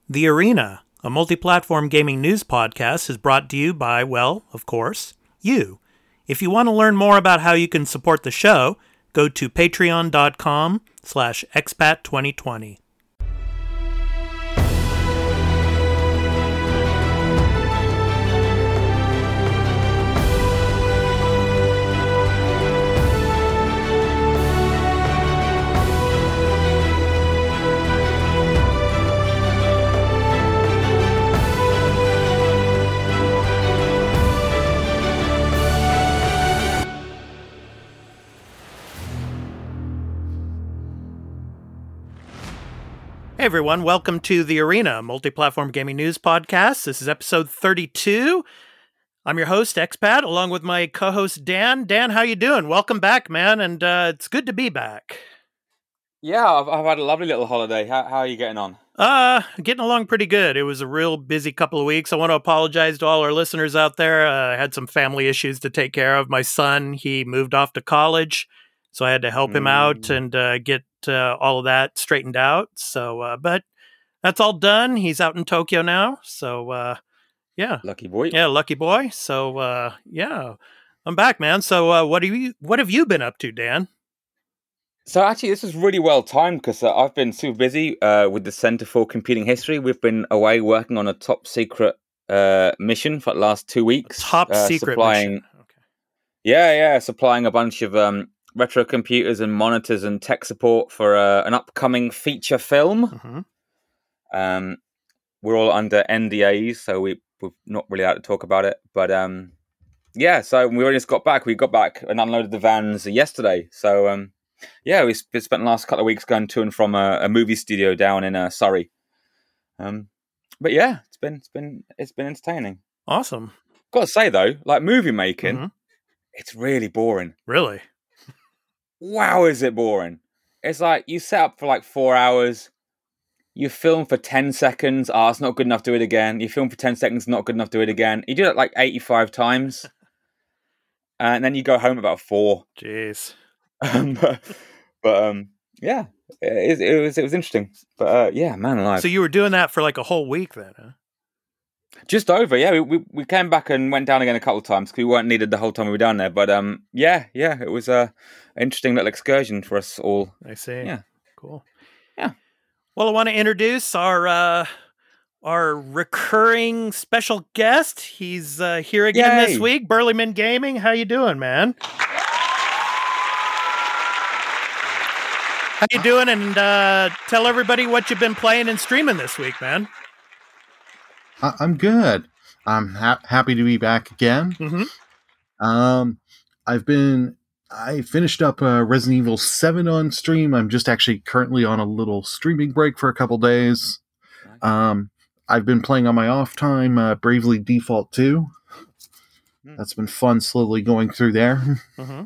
The Arena, a multi-platform gaming news podcast, is brought to you by, well, of course, you. If you want to learn more about how you can support the show, go to patreon.com/expat2020. Hey everyone, welcome to The Arena, multi-platform gaming news podcast. This is episode 32. I'm your host, Expat, along with my co-host, Dan. Dan, how you doing? Welcome back, man, and it's good to be back. Yeah, I've had a lovely little holiday. How are you getting on? Getting along pretty good. It was a real busy couple of weeks. I want to apologize to all our listeners out there. I had some family issues to take care of. My son, he moved off to college, so I had to help him out and get all of that straightened out. So, but that's all done. He's out in Tokyo now. So, yeah. Lucky boy. Yeah, lucky boy. So, yeah, I'm back, man. So, what have you been up to, Dan? So actually, this is really well timed because I've been super busy with the Center for Computing History. We've been away working on a top secret mission for the last 2 weeks. Top secret mission. Okay. Yeah, supplying a bunch of retro computers and monitors and tech support for an upcoming feature film. Mm-hmm. We're all under NDAs, so we're not really allowed to talk about it. But yeah, so we already just got back. We got back and unloaded the vans yesterday. So yeah, we spent the last couple of weeks going to and from a movie studio down in Surrey. But yeah, it's been entertaining. Awesome. Got to say though, like movie making, it's really boring. Really? Wow, is it boring? It's like you set up for like 4 hours, you film for 10 seconds, it's not good enough, do it again. You film for 10 seconds, not good enough, do it again. You do it like 85 times, and then you go home about 4. Jeez. But yeah, it was interesting. But yeah, man alive. So you were doing that for like a whole week then, huh? Just over, yeah. We came back and went down again a couple of times because we weren't needed the whole time we were down there. But yeah, it was an interesting little excursion for us all. I see. Yeah, cool. Yeah. Well, I want to introduce our recurring special guest. He's here again this week. Burlyman Gaming. How you doing, man? How you doing? And tell everybody what you've been playing and streaming this week, man. I'm good. I'm happy to be back again. Mm-hmm. I finished up Resident Evil 7 on stream. I'm just actually currently on a little streaming break for a couple days. I've been playing on my off time Bravely Default 2. That's been fun slowly going through there. Mm-hmm.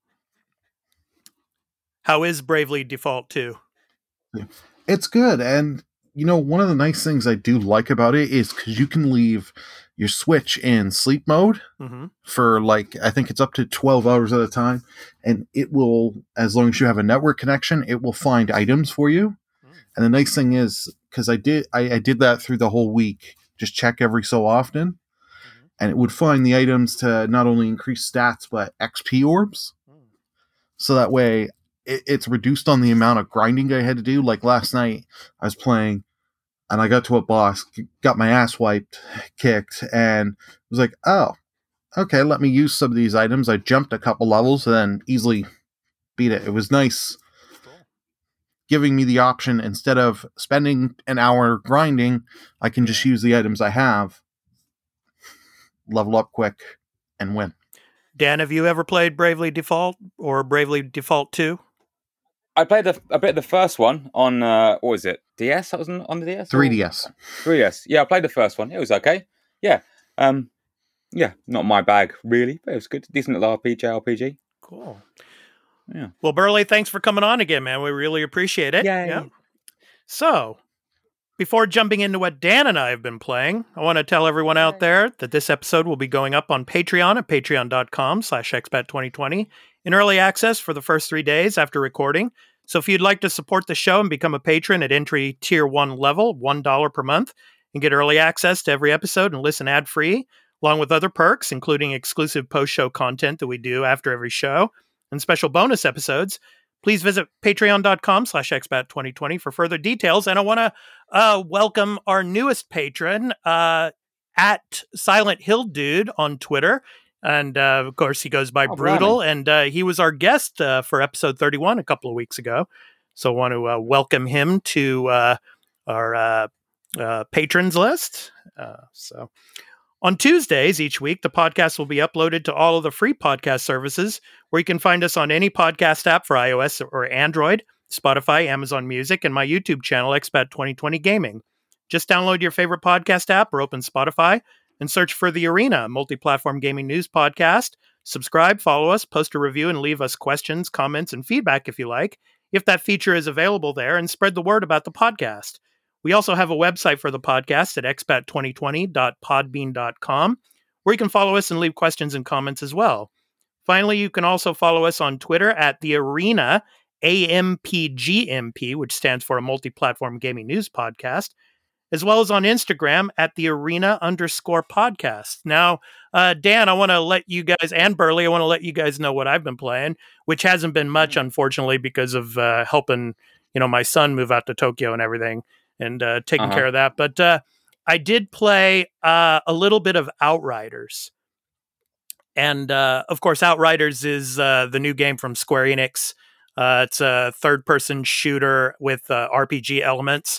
How is Bravely Default 2? It's good, and you know, one of the nice things I do like about it is because you can leave your Switch in sleep mode for like, I think it's up to 12 hours at a time, and it will, as long as you have a network connection, it will find items for you. And the nice thing is, because I did that through the whole week, just check every so often, and it would find the items to not only increase stats, but XP orbs. So that way, it's reduced on the amount of grinding I had to do. Like last night, I was playing, and I got to a boss, got my ass kicked, and was like, oh, okay, let me use some of these items. I jumped a couple levels and then easily beat it. It was nice giving me the option, instead of spending an hour grinding, I can just use the items I have, level up quick, and win. Dan, have you ever played Bravely Default or Bravely Default 2? I played a bit of the first one on, what was it? DS? That was on the DS? 3DS. 3DS. Yeah, I played the first one. It was okay. Yeah. Yeah, not my bag, really, but it was good. Decent little RPG. Cool. Yeah. Well, Burley, thanks for coming on again, man. We really appreciate it. Yay. Yeah. So, before jumping into what Dan and I have been playing, I want to tell everyone out there that this episode will be going up on Patreon at patreon.com/expat2020 in early access for the first 3 days after recording. So if you'd like to support the show and become a patron at entry tier 1 level, $1 per month, and get early access to every episode and listen ad-free, along with other perks, including exclusive post-show content that we do after every show and special bonus episodes, please visit patreon.com/expat2020 for further details. And I want to welcome our newest patron, at Silent Hill Dude on Twitter. And of course, he goes by Brutal. Blimey. And he was our guest for episode 31 a couple of weeks ago. So I want to welcome him to our patrons list. So on Tuesdays each week, the podcast will be uploaded to all of the free podcast services where you can find us on any podcast app for iOS or Android, Spotify, Amazon Music, and my YouTube channel, Expat 2020 Gaming. Just download your favorite podcast app or open Spotify and search for The Arena, multi-platform gaming news podcast. Subscribe, follow us, post a review, and leave us questions, comments, and feedback if you like, if that feature is available there, and spread the word about the podcast. We also have a website for the podcast at expat2020.podbean.com, where you can follow us and leave questions and comments as well. Finally, you can also follow us on Twitter at The Arena, AMPGMP, which stands for a multi-platform gaming news podcast, as well as on Instagram at The Arena_podcast. Now, Dan, I want to let you guys, and Burley, I want to let you guys know what I've been playing, which hasn't been much, unfortunately, because of helping, my son move out to Tokyo and everything, and taking care of that. But I did play a little bit of Outriders. And, of course, Outriders is the new game from Square Enix. It's a third-person shooter with RPG elements.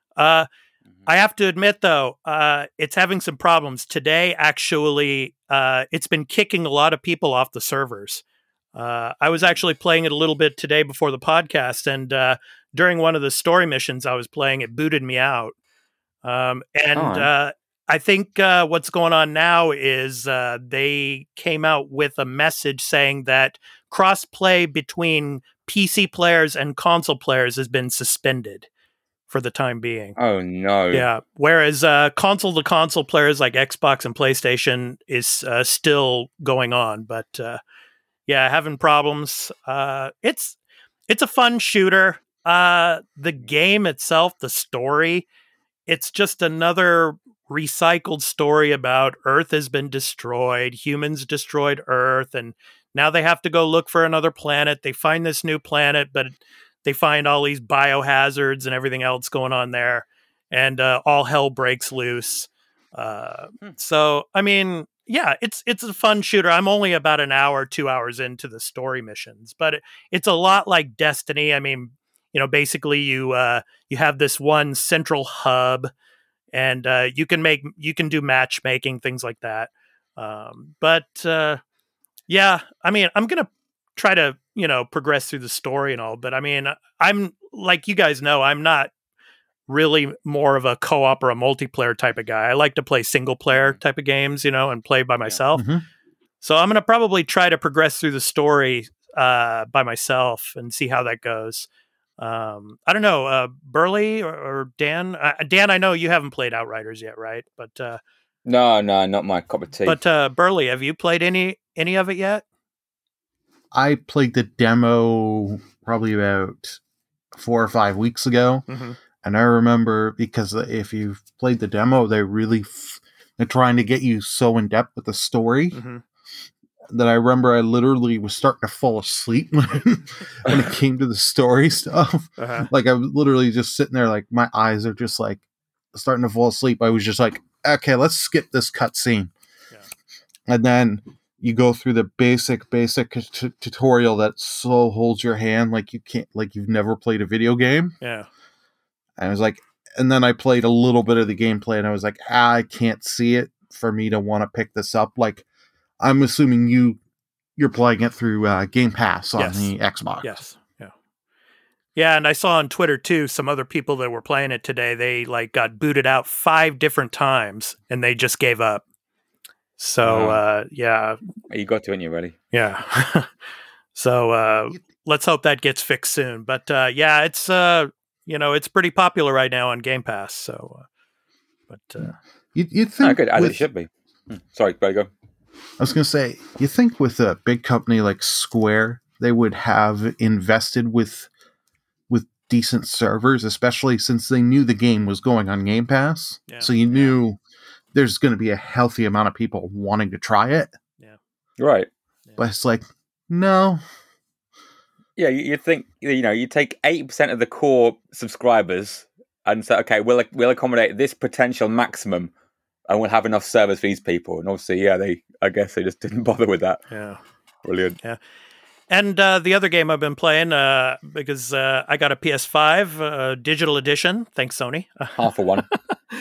I have to admit, though, it's having some problems. Today, actually, it's been kicking a lot of people off the servers. I was actually playing it a little bit today before the podcast, and during one of the story missions I was playing, it booted me out. I think what's going on now is they came out with a message saying that cross-play between PC players and console players has been suspended for the time being. Oh, no. Yeah. Whereas console-to-console players like Xbox and PlayStation is still going on. But, having problems. It's a fun shooter. The game itself, the story, it's just another recycled story about Earth has been destroyed. Humans destroyed Earth, and now they have to go look for another planet. They find this new planet, but they find all these biohazards and everything else going on there, and all hell breaks loose. So, I mean, yeah, it's a fun shooter. I'm only about 2 hours into the story missions, but it's a lot like Destiny. I mean, basically you have this one central hub, and you can do matchmaking, things like that. Yeah, I mean, I'm gonna try to progress through the story and all, but I mean, I'm like, you guys know, I'm not really more of a co-op or a multiplayer type of guy. I like to play single player type of games, and play by myself. Mm-hmm. So I'm going to probably try to progress through the story by myself and see how that goes. I don't know, Burley or Dan. Dan, I know you haven't played Outriders yet, right? But no, not my cup of tea. But Burley, have you played any of it yet? I played the demo probably about 4 or 5 weeks ago. Mm-hmm. And I remember, because if you've played the demo, they're trying to get you so in depth with the story, mm-hmm. that I remember I literally was starting to fall asleep when it came to the story stuff. Uh-huh. Like, I was literally just sitting there, like, my eyes are just like starting to fall asleep. I was just like, okay, let's skip this cutscene. Yeah. And then you go through the basic tutorial that so holds your hand like you've never played a video game. Yeah. And I was like, and then I played a little bit of the gameplay, and I was like, I can't see it for me to want to pick this up. Like, I'm assuming you're playing it through Game Pass on the Xbox. Yes. Yeah. Yeah, and I saw on Twitter too, some other people that were playing it today, they got booted out 5 different times, and they just gave up. So, yeah. You got to when you're ready. Yeah. So, let's hope that gets fixed soon. But, yeah, it's... it's pretty popular right now on Game Pass. So, you'd think good, as it should be. Sorry, better go. I was going to say, you think with a big company like Square, they would have invested with decent servers, especially since they knew the game was going on Game Pass. Yeah. So you knew there's going to be a healthy amount of people wanting to try it. Yeah. Right. Yeah. But it's like, no. Yeah, you think, you take 80% of the core subscribers and say, okay, we'll accommodate this potential maximum and we'll have enough servers for these people. And obviously, I guess they just didn't bother with that. Yeah. Brilliant. Yeah. And the other game I've been playing, because I got a PS5 digital edition, thanks Sony. Half of one.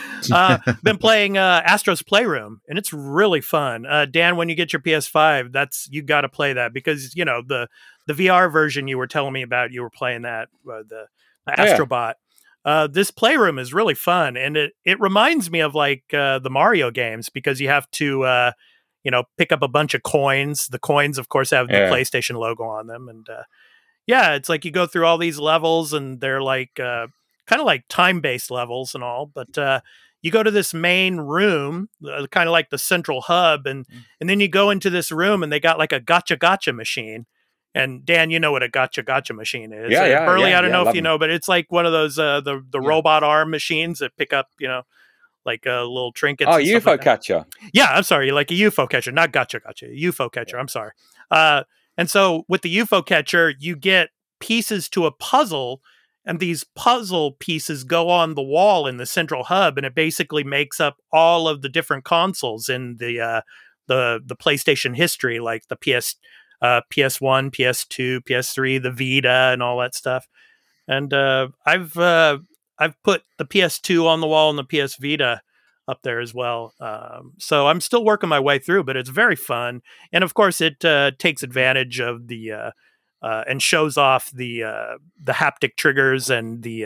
Been playing Astro's Playroom, and it's really fun. Dan, when you get your PS5, you got to play that because the VR version you were telling me about, you were playing that the Astrobot. This Playroom is really fun, and it reminds me of like the Mario games because you have to pick up a bunch of coins. The coins, of course, have the PlayStation logo on them, and it's like you go through all these levels, and they're like kind of like time-based levels and all, but you go to this main room, kind of like the central hub, and then you go into this room, and they got like a gotcha machine. And Dan, you know what a gotcha machine is. Burley, I don't know if you know, but it's like one of those the robot arm machines that pick up, like little trinkets. Oh, UFO catcher. Yeah, I'm sorry, like a UFO catcher, not gotcha. UFO catcher. I'm sorry. And so with the UFO catcher, you get pieces to a puzzle, and these puzzle pieces go on the wall in the central hub, and it basically makes up all of the different consoles in the PlayStation history, like the PS1, PS2, PS3, the Vita, and all that stuff. And I've put the PS2 on the wall and the PS Vita up there as well. So I'm still working my way through, but it's very fun. And of course, it takes advantage of the and shows off the haptic triggers and the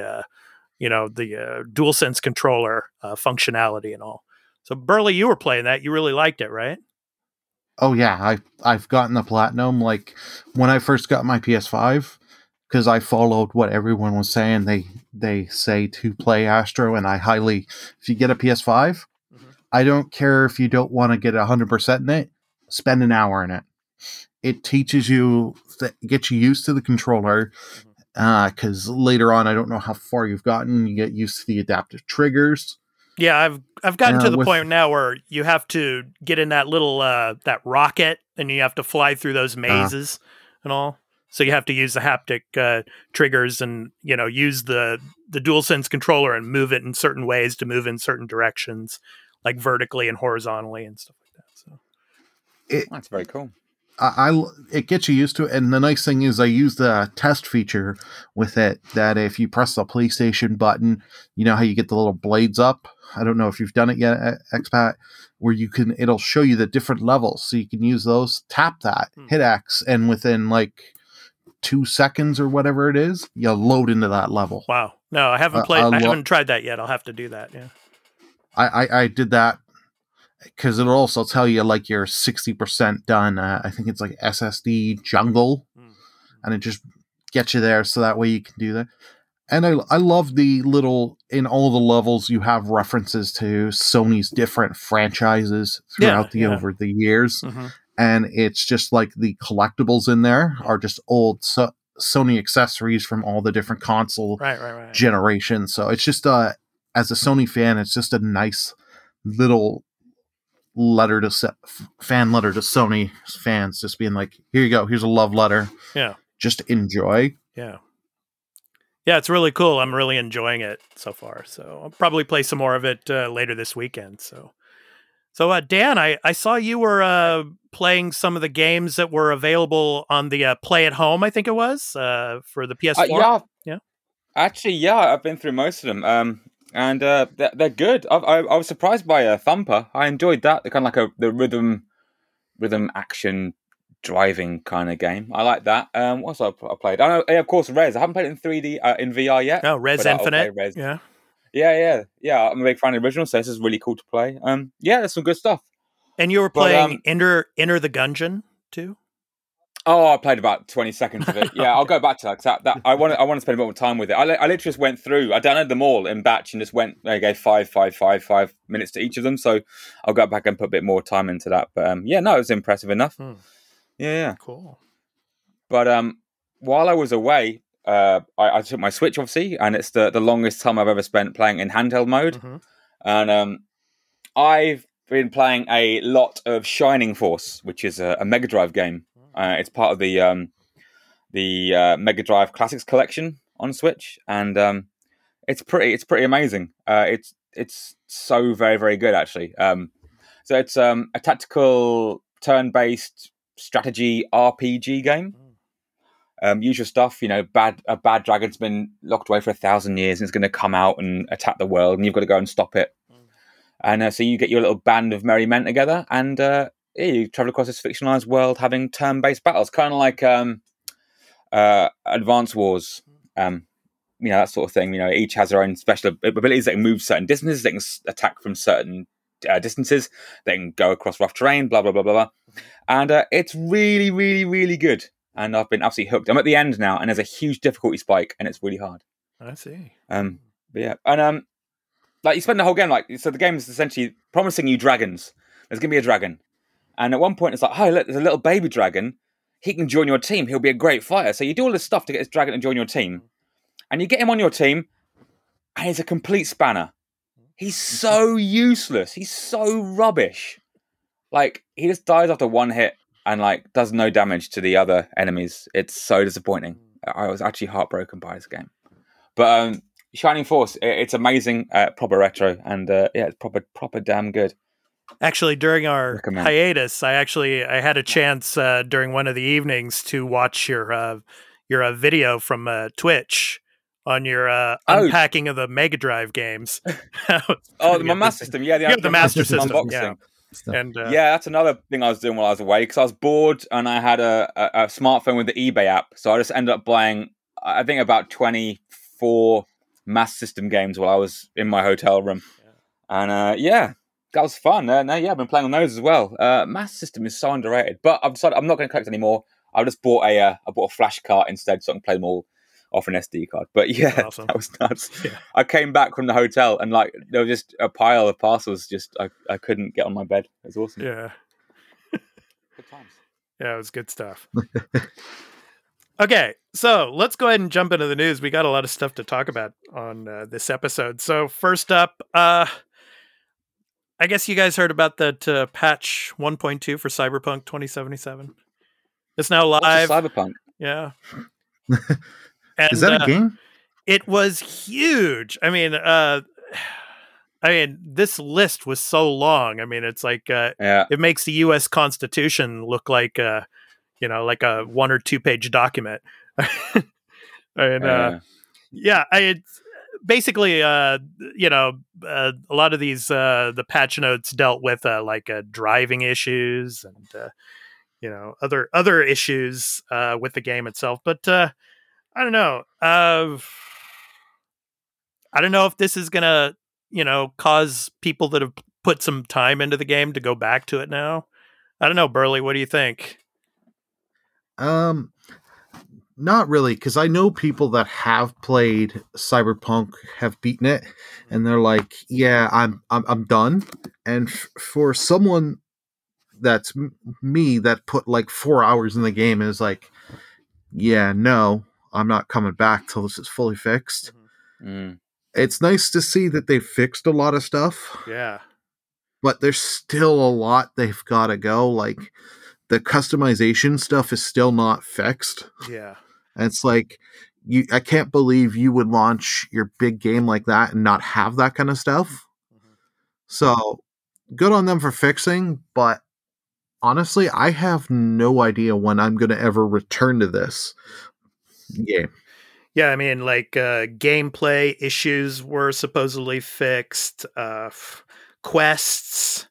DualSense controller functionality and all. So Burley, you were playing that. You really liked it, right? Oh yeah, I've gotten the platinum. Like when I first got my PS5, because I followed what everyone was saying. They say to play Astro, and if you get a PS5, I don't care if you don't want to get 100% in it, spend an hour in it. It teaches you, gets you used to the controller, because later on, I don't know how far you've gotten, you get used to the adaptive triggers. Yeah, I've gotten to the point now where you have to get in that little that rocket, and you have to fly through those mazes and all. So you have to use the haptic triggers, and use the DualSense controller and move it in certain ways to move in certain directions, like vertically and horizontally and stuff like that. So that's very cool. It gets you used to it, and the nice thing is I use the test feature with it. That if you press the PlayStation button, you know how you get the little blades up. I don't know if you've done it yet, Expat, where it'll show you the different levels, so you can use those. Tap that, hit X, and within like 2 seconds or whatever it is, you'll load into that level. Wow! No, I haven't played. I haven't tried that yet. I'll have to do that. Yeah, I did that because it'll also tell you like you're 60% done. I think it's like SSD Jungle, and it just gets you there, so that way you can do that. And I love the little, in all the levels, you have references to Sony's different franchises throughout over the years. And it's just like the collectibles in there are just old Sony accessories from all the different console generations. So it's just, as a Sony fan, it's just a nice little fan letter to Sony fans, just being like, here you go, here's a love letter. Yeah. Just enjoy. Yeah. Yeah, it's really cool. I'm really enjoying it so far. So I'll probably play some more of it later this weekend. So Dan, I saw you were playing some of the games that were available on the Play at Home, I think it was, for the PS4. Yeah. Actually, I've been through most of them. And they're good. I was surprised by Thumper. I enjoyed that. They're kind of like the rhythm action driving kind of game. I like that. What else I played? I know, of course, Rez. I haven't played it in 3D in VR yet. Oh, Rez Infinite. Rez. Yeah. I'm a big fan of the original, so this is really cool to play. There's some good stuff. And you were playing Enter the Gungeon too? Oh, I played about 20 seconds of it. Yeah, I'll go back to that. I want to spend a bit more time with it. I literally just went through. I downloaded them all in batch and just went. I gave 5 minutes to each of them. So I'll go back and put a bit more time into that. But it was impressive enough. Yeah. Cool. But while I was away, I took my Switch, obviously, and it's the longest time I've ever spent playing in handheld mode. Mm-hmm. And I've been playing a lot of Shining Force, which is a Mega Drive game. It's part of the Mega Drive Classics collection on Switch, and it's pretty amazing. It's so very, very good, actually. So it's a tactical turn-based strategy RPG game. Usual stuff, a bad dragon's been locked away for 1,000 years and it's going to come out and attack the world, and you've got to go and stop it. And so you get your little band of merry men together, and you travel across this fictionalized world having turn-based battles, kind of like Advance Wars, that sort of thing. Each has their own special abilities. They can move certain distances, they can attack from certain distances, they can go across rough terrain, blah, blah, blah, blah, blah. And it's really, really, really good. And I've been absolutely hooked. I'm at the end now, and there's a huge difficulty spike, and it's really hard. I see. But yeah, and you spend the whole game so the game is essentially promising you dragons. There's gonna be a dragon, and at one point it's like, oh look, there's a little baby dragon. He can join your team. He'll be a great fighter. So you do all this stuff to get this dragon to join your team, and you get him on your team, and he's a complete spanner. He's so useless. He's so rubbish. Like, he just dies after one hit. And does no damage to the other enemies. It's so disappointing. I was actually heartbroken by this game. But Shining Force, it's amazing, proper retro, and it's proper damn good. Actually, during our hiatus, I had a chance during one of the evenings to watch your video from Twitch on your unpacking of the Mega Drive games. My Master System, yeah, the Master System unboxing. Yeah. And that's another thing I was doing while I was away, because I was bored and I had a smartphone with the eBay app, so I just ended up buying, I think, about 24 Master System games while I was in my hotel room. And that was fun. I've been playing on those as well. Master System is so underrated, but I've decided I'm not going to collect anymore. I just bought a flash cart instead, so I can play them all off an SD card. But awesome. That was nuts. Yeah. I came back from the hotel and there was just a pile of parcels. I couldn't get on my bed. It was awesome. Yeah. Good times. Yeah, it was good stuff. Okay, so let's go ahead and jump into the news. We got a lot of stuff to talk about on this episode. So first up, I guess you guys heard about that patch 1.2 for Cyberpunk 2077. It's now live. Cyberpunk. Yeah. And, is that a game? It was huge. I mean, this list was so long. I mean, it's like it makes the U.S. Constitution look like like a 1 or 2 page document. And it's basically a lot of these the patch notes dealt with driving issues and other issues with the game itself, but. I don't know. I don't know if this is gonna, cause people that have put some time into the game to go back to it now. I don't know, Burley. What do you think? Not really, because I know people that have played Cyberpunk, have beaten it, and they're like, "Yeah, I'm done." And for someone that's me that put 4 hours in the game and is like, "Yeah, no. I'm not coming back till this is fully fixed." It's nice to see that they fixed a lot of stuff. Yeah. But there's still a lot they've got to go. The customization stuff is still not fixed. Yeah. And it's I can't believe you would launch your big game like that and not have that kind of stuff. So good on them for fixing, but honestly, I have no idea when I'm going to ever return to this game. Yeah, I mean, gameplay issues were supposedly fixed, quests,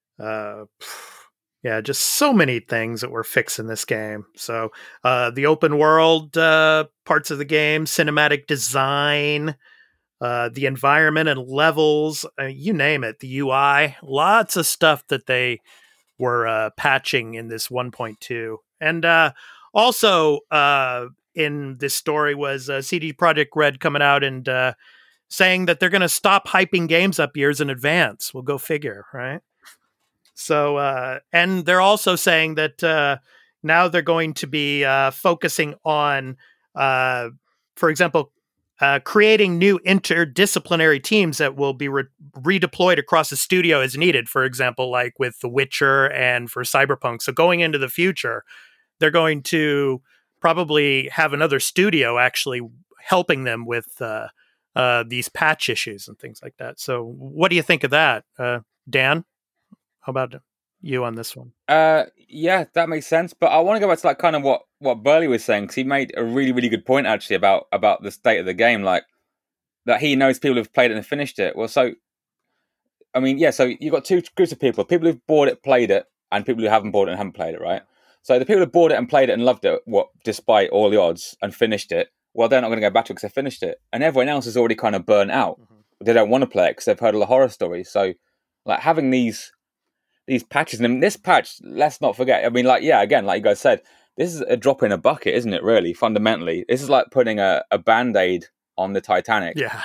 just so many things that were fixed in this game. So the open world parts of the game, cinematic design, the environment and levels, you name it, the UI, lots of stuff that they were patching in this 1.2. And also in this story was CD Projekt Red coming out and saying that they're going to stop hyping games up years in advance. We'll go figure, right? So, and they're also saying that now they're going to be focusing on for example, creating new interdisciplinary teams that will be redeployed across the studio as needed, for example, like with The Witcher and for Cyberpunk. So going into the future, they're going to probably have another studio actually helping them with these patch issues and things like that. So what do you think of that? Dan, how about you on this one? Yeah, that makes sense. But I want to go back to like kind of what Burley was saying, because he made a really, really good point actually about the state of the game, like that he knows people who've played it and finished it. Well, so I mean, yeah, so you've got two groups of people who've bought it, played it, and people who haven't bought it and haven't played it, right? So the people who bought it and played it and loved it, despite all the odds, and finished it, well, they're not going to go back to it because they finished it. And everyone else is already kind of burnt out. Mm-hmm. They don't want to play it because they've heard all the horror stories. So, like, having these patches, and this patch, let's not forget, I mean, like, yeah, again, like you guys said, this is a drop in a bucket, isn't it, really, fundamentally? This is like putting a Band-Aid on the Titanic. Yeah.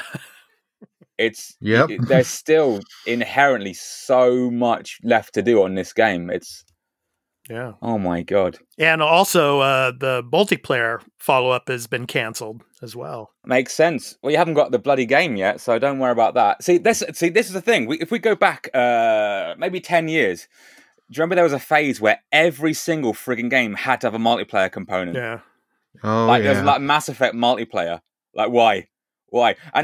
There's still inherently so much left to do on this game. Yeah. Oh my God. And also, the multiplayer follow-up has been canceled as well. Makes sense. Well, you haven't got the bloody game yet, so don't worry about that. See, this is the thing. If we go back maybe 10 years, do you remember there was a phase where every single frigging game had to have a multiplayer component? Yeah. Oh, like, there's like Mass Effect multiplayer. Like, why? And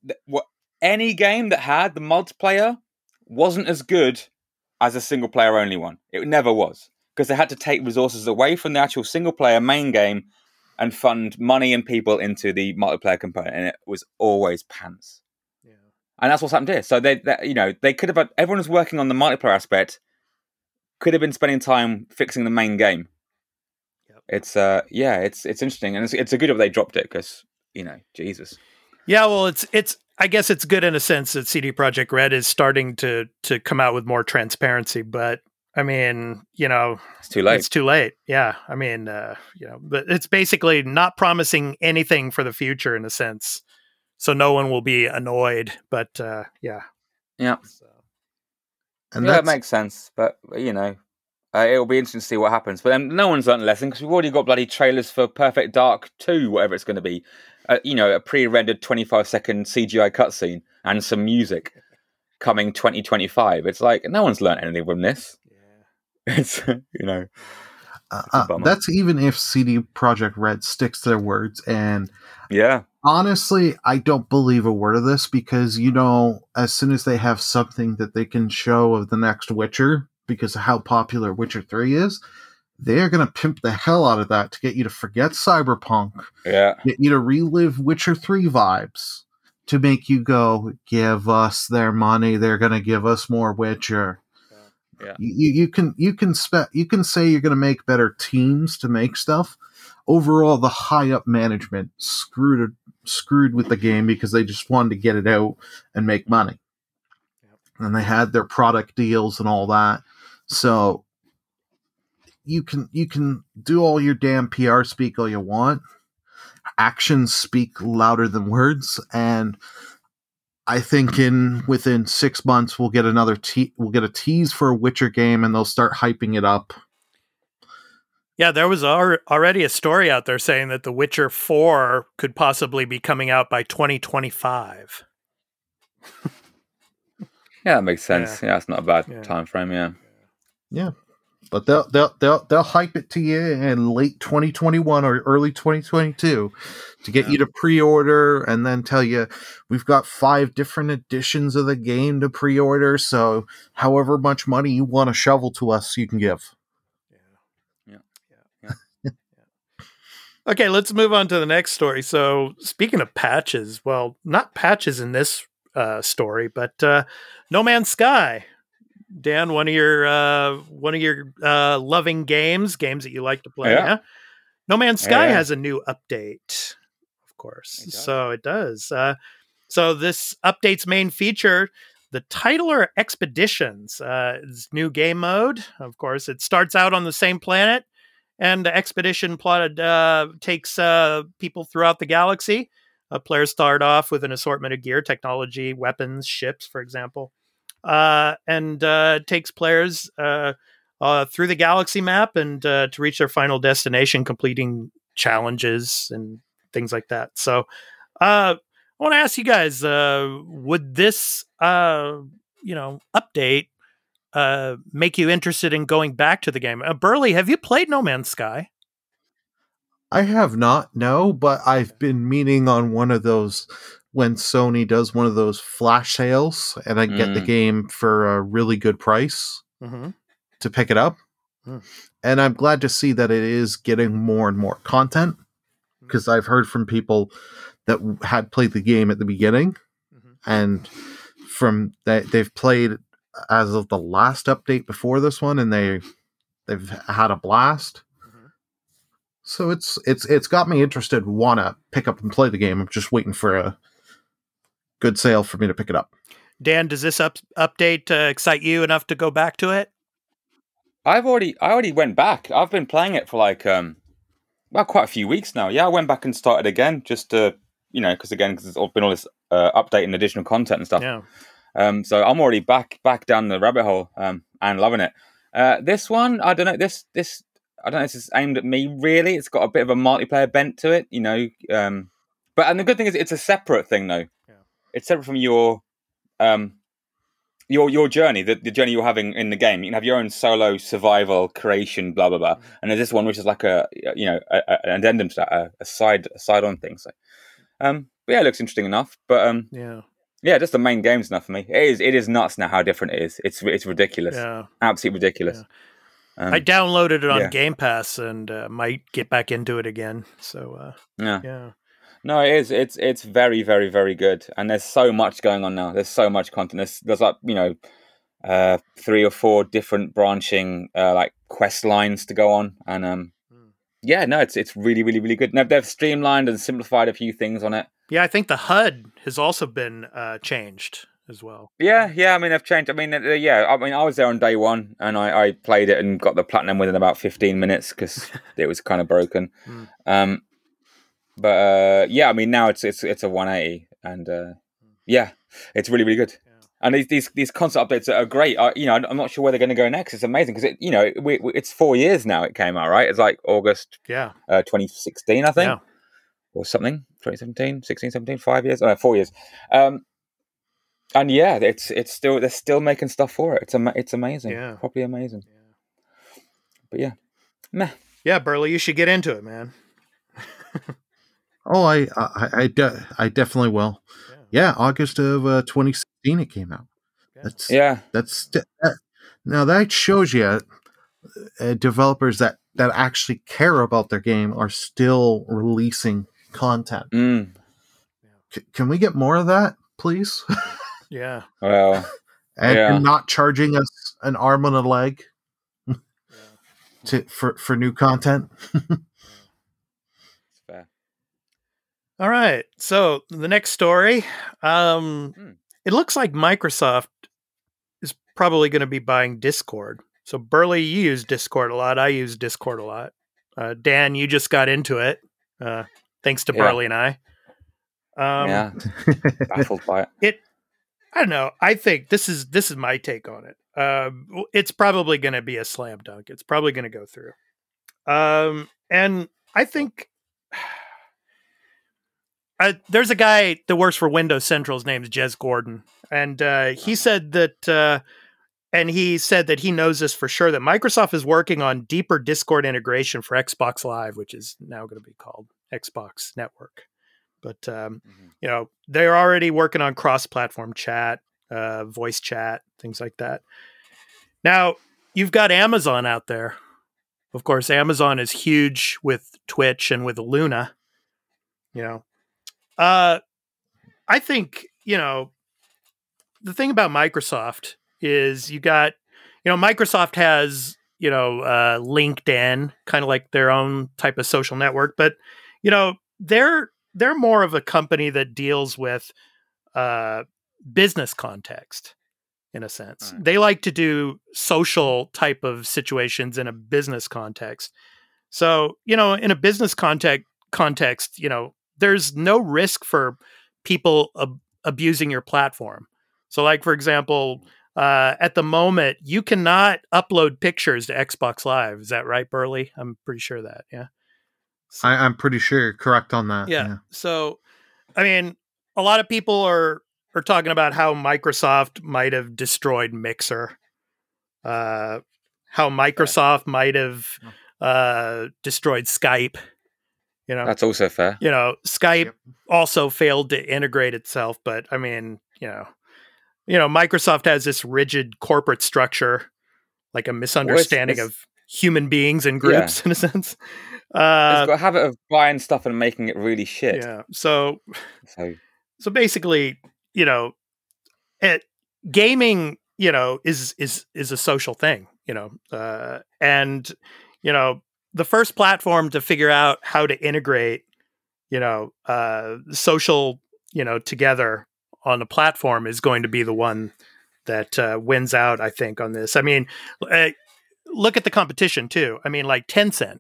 any game that had the multiplayer wasn't as good as a single player only one. It never was. Because they had to take resources away from the actual single-player main game and fund money and people into the multiplayer component, and it was always pants. Yeah. And that's what's happened here. So they could have. Everyone who's working on the multiplayer aspect could have been spending time fixing the main game. Yep. It's interesting, and it's a good job they dropped it because Jesus. Yeah, well, it's. I guess it's good in a sense that CD Projekt Red is starting to come out with more transparency, but. I mean, it's too late. It's too late. Yeah. I mean, but it's basically not promising anything for the future in a sense. So no one will be annoyed, but yeah. Yeah. So. And that makes sense. But, it'll be interesting to see what happens. But then no one's learned a lesson because we've already got bloody trailers for Perfect Dark 2, whatever it's going to be. A pre-rendered 25-second CGI cutscene and some music coming 2025. It's like, no one's learned anything from this. It's that's even if CD Projekt Red sticks to their words, and yeah, honestly, I don't believe a word of this because as soon as they have something that they can show of the next Witcher, because of how popular Witcher 3 is, they're gonna pimp the hell out of that to get you to forget Cyberpunk, get you to relive Witcher 3 vibes, to make you go, give us their money. They're gonna give us more Witcher. Yeah. You can say you're going to make better teams to make stuff. Overall, the high up management screwed with the game because they just wanted to get it out and make money. Yep. And they had their product deals and all that. So you can do all your damn PR speak all you want. Actions speak louder than words, and I think within 6 months we'll get we'll get a tease for a Witcher game, and they'll start hyping it up. Yeah, there was already a story out there saying that The Witcher 4 could possibly be coming out by 2025. Yeah, that makes sense. Yeah, it's not a bad time frame. Yeah, but they'll hype it to you in late 2021 or early 2022 to get you to pre-order, and then tell you we've got 5 different editions of the game to pre-order. So however much money you want to shovel to us, you can give. Yeah. Okay, let's move on to the next story. So speaking of patches, well, not patches in this story, but No Man's Sky. Dan, one of your loving games that you like to play. Yeah? No Man's Sky has a new update, of course. So it does. So this update's main feature, the Titler Expeditions, is new game mode. Of course, it starts out on the same planet, and the expedition takes people throughout the galaxy. Players start off with an assortment of gear, technology, weapons, ships, for example. And takes players through the galaxy map and to reach their final destination, completing challenges and things like that. So I want to ask you guys, would this update make you interested in going back to the game? Burley, have you played No Man's Sky? I have not, no, but I've been meaning on one of those when Sony does one of those flash sales and I get the game for a really good price to pick it up. And I'm glad to see that it is getting more and more content, because I've heard from people that had played the game at the beginning and from that they've played as of the last update before this one, and they've had a blast. So it's got me interested, want to pick up and play the game. I'm just waiting for a good sale for me to pick it up. Dan, does this update excite you enough to go back to it? I already went back. I've been playing it for quite a few weeks now. Yeah, I went back and started again just to, because there's been all this update and additional content and stuff. Yeah. So I'm already back down the rabbit hole and loving it. This one, I don't know. This I don't know if it's aimed at me, really. It's got a bit of a multiplayer bent to it, But and the good thing is it's a separate thing, though. Yeah. It's separate from your journey, the journey you're having in the game. You can have your own solo survival creation, blah blah blah. And there's this one which is like an addendum to that, a side on thing. So, but yeah, it looks interesting enough. But yeah, just the main game's enough for me. It is nuts now how different it is. It's ridiculous. Yeah, absolutely ridiculous. Yeah. I downloaded it on Game Pass and might get back into it again. So yeah. No, it is. It's very, very, very good. And there's so much going on now. There's so much content. There's like 3 or 4 different branching quest lines to go on. And it's really, really, really good. Now they've streamlined and simplified a few things on it. Yeah, I think the HUD has also been changed as well. Yeah. I mean, they've changed. I mean, I was there on day one, and I played it and got the platinum within about 15 minutes because it was kind of broken. But I mean, now it's a 180, and it's really, really good. Yeah. And these console updates are great. I'm not sure where they're going to go next. It's amazing because it's 4 years now. It came out, right? It's like August 2016, I think, or something. 2017, 16, 17, 5 years. 4 years. And yeah, it's still, they're still making stuff for it. It's amazing. Yeah. Probably amazing. Yeah. But yeah. Meh. Yeah, Burley, you should get into it, man. Oh, I definitely will. Yeah, August of 2016 it came out. Now that shows you developers that actually care about their game are still releasing content. Can we get more of that, please? Yeah. Well, and not charging us an arm and a leg for new content. Fair. All right. So the next story, it looks like Microsoft is probably going to be buying Discord. So Burley, you use Discord a lot. I use Discord a lot. Dan, you just got into it, thanks to Burley and I. Baffled by it. I don't know. I think this is my take on it. It's probably going to be a slam dunk. It's probably going to go through. And I think there's a guy that works for Windows Central. His name is Jez Gordon, and he said that, he knows this for sure, that Microsoft is working on deeper Discord integration for Xbox Live, which is now going to be called Xbox Network. But, they're already working on cross-platform chat, voice chat, things like that. Now, you've got Amazon out there. Of course, Amazon is huge with Twitch and with Luna. I think, the thing about Microsoft is you got, Microsoft has, LinkedIn, kind of like their own type of social network, but, they're more of a company that deals with business context, in a sense. Right. They like to do social type of situations in a business context. So, in a business context, there's no risk for people abusing your platform. So, like, for example, at the moment, you cannot upload pictures to Xbox Live. Is that right, Burley? I'm pretty sure that, yeah. So, I'm pretty sure you're correct on that. Yeah. So, I mean, a lot of people are talking about how Microsoft might have destroyed Mixer, how Microsoft might have destroyed Skype. That's also fair. Skype also failed to integrate itself, but I mean, Microsoft has this rigid corporate structure, like a misunderstanding of human beings and groups in a sense. It's got a habit of buying stuff and making it really shit. Yeah. So basically, gaming, is a social thing, and the first platform to figure out how to integrate, social, together on a platform is going to be the one that wins out, I think, on this. I mean, look at the competition too. I mean, like Tencent,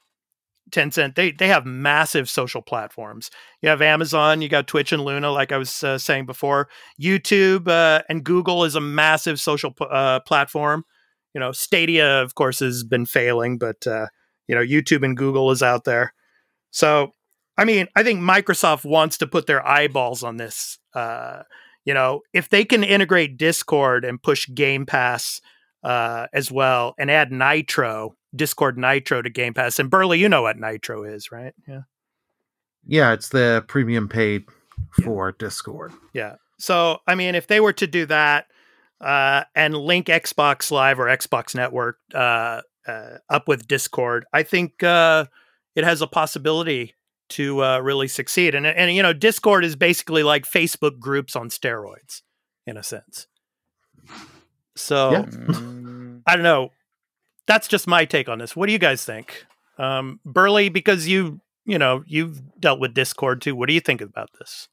they have massive social platforms. You have Amazon, you got Twitch and Luna, like I was saying before. YouTube and Google is a massive social platform. Stadia, of course, has been failing, but YouTube and Google is out there. So, I mean, I think Microsoft wants to put their eyeballs on this. If they can integrate Discord and push Game Pass as well, and add Discord Nitro to Game Pass. And Burley, you know what Nitro is, right? Yeah. Yeah, it's the premium paid for Discord. Yeah. So, I mean, if they were to do that and link Xbox Live or Xbox Network up with Discord, I think it has a possibility to really succeed. And Discord is basically like Facebook groups on steroids, in a sense. So, I don't know. That's just my take on this. What do you guys think? Burley, because you've dealt with Discord too. What do you think about this?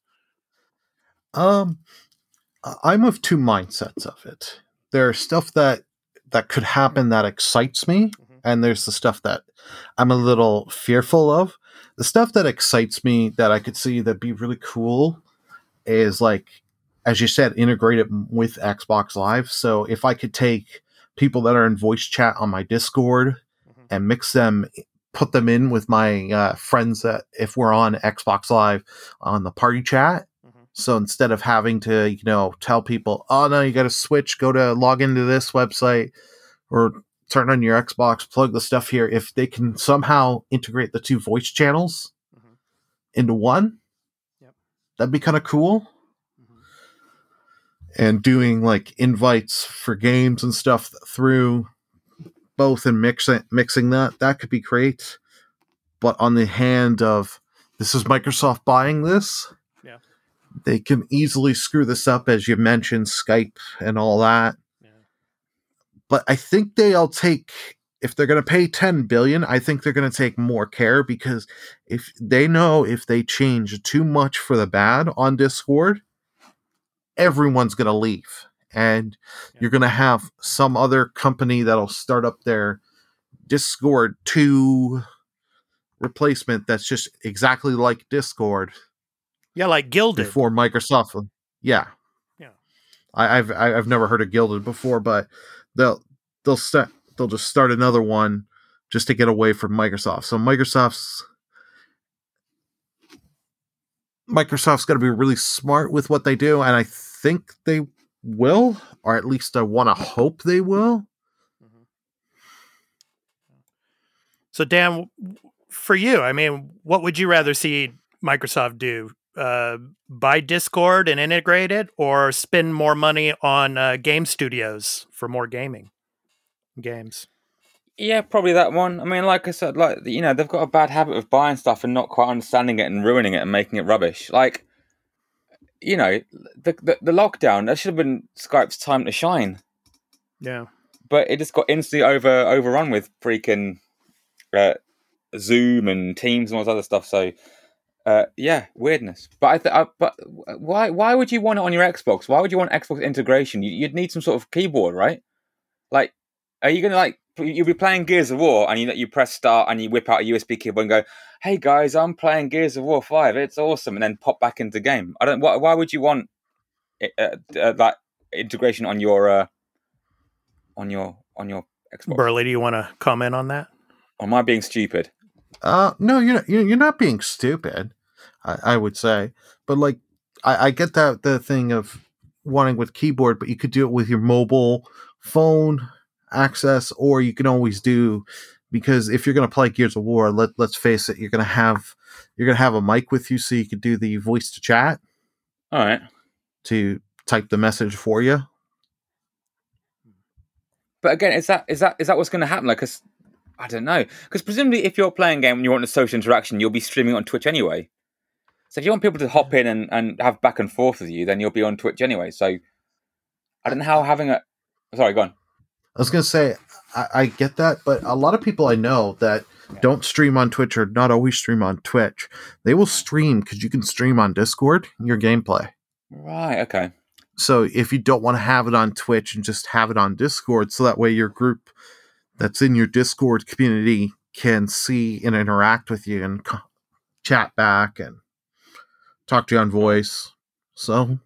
I'm of two mindsets of it. There's stuff that could happen that excites me, and there's the stuff that I'm a little fearful of. The stuff that excites me that I could see that'd be really cool is, like, as you said, integrate it with Xbox Live. So if I could take people that are in voice chat on my Discord and mix them, put them in with my friends that if we're on Xbox Live on the party chat. So instead of having to, tell people, oh no, you got to switch, log into this website or turn on your Xbox, plug the stuff here. If they can somehow integrate the two voice channels into one, that'd be kind of cool. And doing like invites for games and stuff through both and mixing that could be great. But on the hand of, this is Microsoft buying this, they can easily screw this up, as you mentioned, Skype and all that. But I think they'll take, if they're going to pay $10 billion, I think they're going to take more care, because if they know if they change too much for the bad on Discord, everyone's going to leave. And you're going to have some other company that'll start up their Discord 2 replacement that's just exactly like Discord. Yeah, like Guilded. Before Microsoft. Yeah. I've never heard of Guilded before, but they'll just start another one just to get away from Microsoft. So Microsoft's got to be really smart with what they do, and I think they will, or at least I want to hope they will. So Dan, for you, I mean, what would you rather see Microsoft do? Buy Discord and integrate it, or spend more money on game studios for more gaming games? Yeah, probably that one. I mean, like I said, they've got a bad habit of buying stuff and not quite understanding it and ruining it and making it rubbish. Like, the lockdown, that should have been Skype's time to shine. Yeah. But it just got instantly overrun with freaking Zoom and Teams and all this other stuff. So, weirdness. But but why would you want it on your Xbox? Why would you want Xbox integration? You'd need some sort of keyboard, right? Like, are you gonna you'll be playing Gears of War and you press start and you whip out a USB keyboard and go, "Hey guys, I'm playing Gears of War 5. It's awesome," and then pop back into game. Why would you want that integration on your Xbox? Burley, do you want to comment on that? Or am I being stupid? No, you're not being stupid. I would say, but like, I get that the thing of wanting with keyboard, but you could do it with your mobile phone access, or you can always do, because if you're going to play Gears of War, let's face it, you're going to have a mic with you, so you could do the voice to chat. All right. To type the message for you. But again, is that what's going to happen? Like, I don't know. Because presumably, if you're playing a game and you want a social interaction, you'll be streaming on Twitch anyway. So if you want people to hop in and have back and forth with you, then you'll be on Twitch anyway. So I don't know how having a... Sorry, go on. I was going to say, I get that, but a lot of people I know that don't stream on Twitch or not always stream on Twitch, they will stream because you can stream on Discord your gameplay. Right, okay. So if you don't want to have it on Twitch and just have it on Discord, so that way your group that's in your Discord community can see and interact with you and chat back and talk to you on voice. So,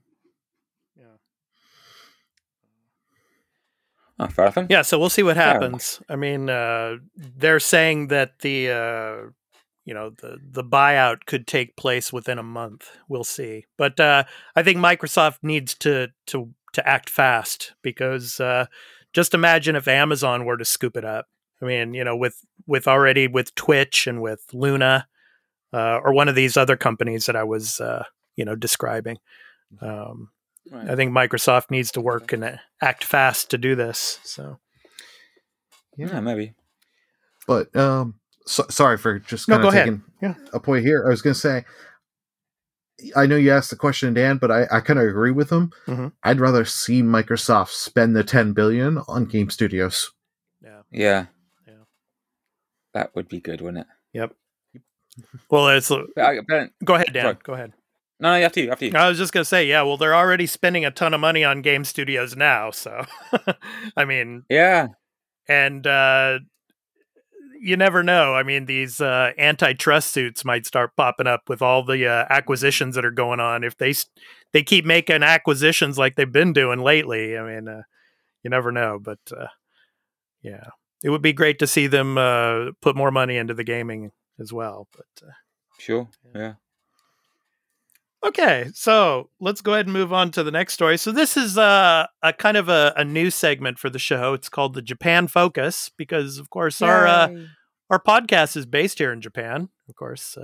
oh, fair enough. Yeah, so we'll see what happens. I mean, they're saying that the buyout could take place within a month. We'll see. But I think Microsoft needs to act fast, because just imagine if Amazon were to scoop it up. I mean, with already with Twitch and with Luna, or one of these other companies that I was, describing. Right. I think Microsoft needs to work and act fast to do this. So, yeah, maybe. But sorry for just kind of taking a point here. I was going to say, I know you asked the question, Dan, but I kind of agree with him. Mm-hmm. I'd rather see Microsoft spend the $10 billion on game studios. Yeah. That would be good, wouldn't it? Yep. Well, it's go ahead, Dan. Sorry. Go ahead. No, you have to. I was just going to say, well, they're already spending a ton of money on game studios now, so I mean, yeah, and you never know. I mean, these antitrust suits might start popping up with all the acquisitions that are going on. If they keep making acquisitions like they've been doing lately, I mean, you never know. But yeah, it would be great to see them put more money into the gaming as well. But sure, yeah. Okay, so let's go ahead and move on to the next story. So this is a kind of a new segment for the show. It's called the Japan Focus, because, of course, our podcast is based here in Japan. Of course,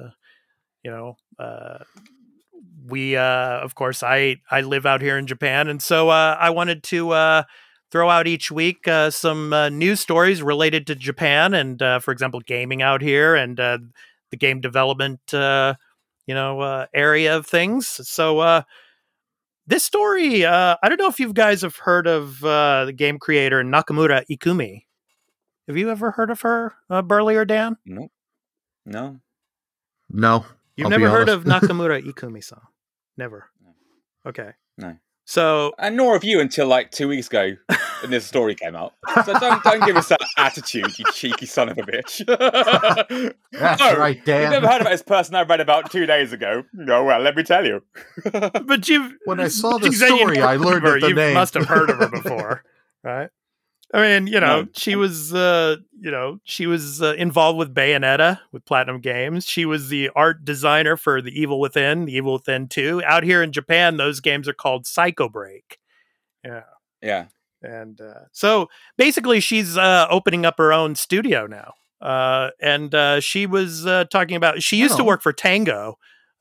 we of course I live out here in Japan, and so I wanted to throw out each week some news stories related to Japan, and for example, gaming out here and the game development. Area of things. So this story, I don't know if you guys have heard of the game creator Nakamura Ikumi. Have you ever heard of her, Burley or Dan? No. You've never heard of Nakamura Ikumi-san? Never. Okay. No. So, and nor have you until like 2 weeks ago when this story came out. So don't give us that attitude, you cheeky son of a bitch. That's right, Dan. You've never heard about this person I read about 2 days ago. No, well, let me tell you. But when I saw the story, I learned the name. You must have heard of her before, right? I mean, she was, involved with Bayonetta, with Platinum Games. She was the art designer for The Evil Within, The Evil Within 2. Out here in Japan, those games are called Psycho Break. Yeah. Yeah. And so basically, she's opening up her own studio now. And she was talking about, she used to work for Tango,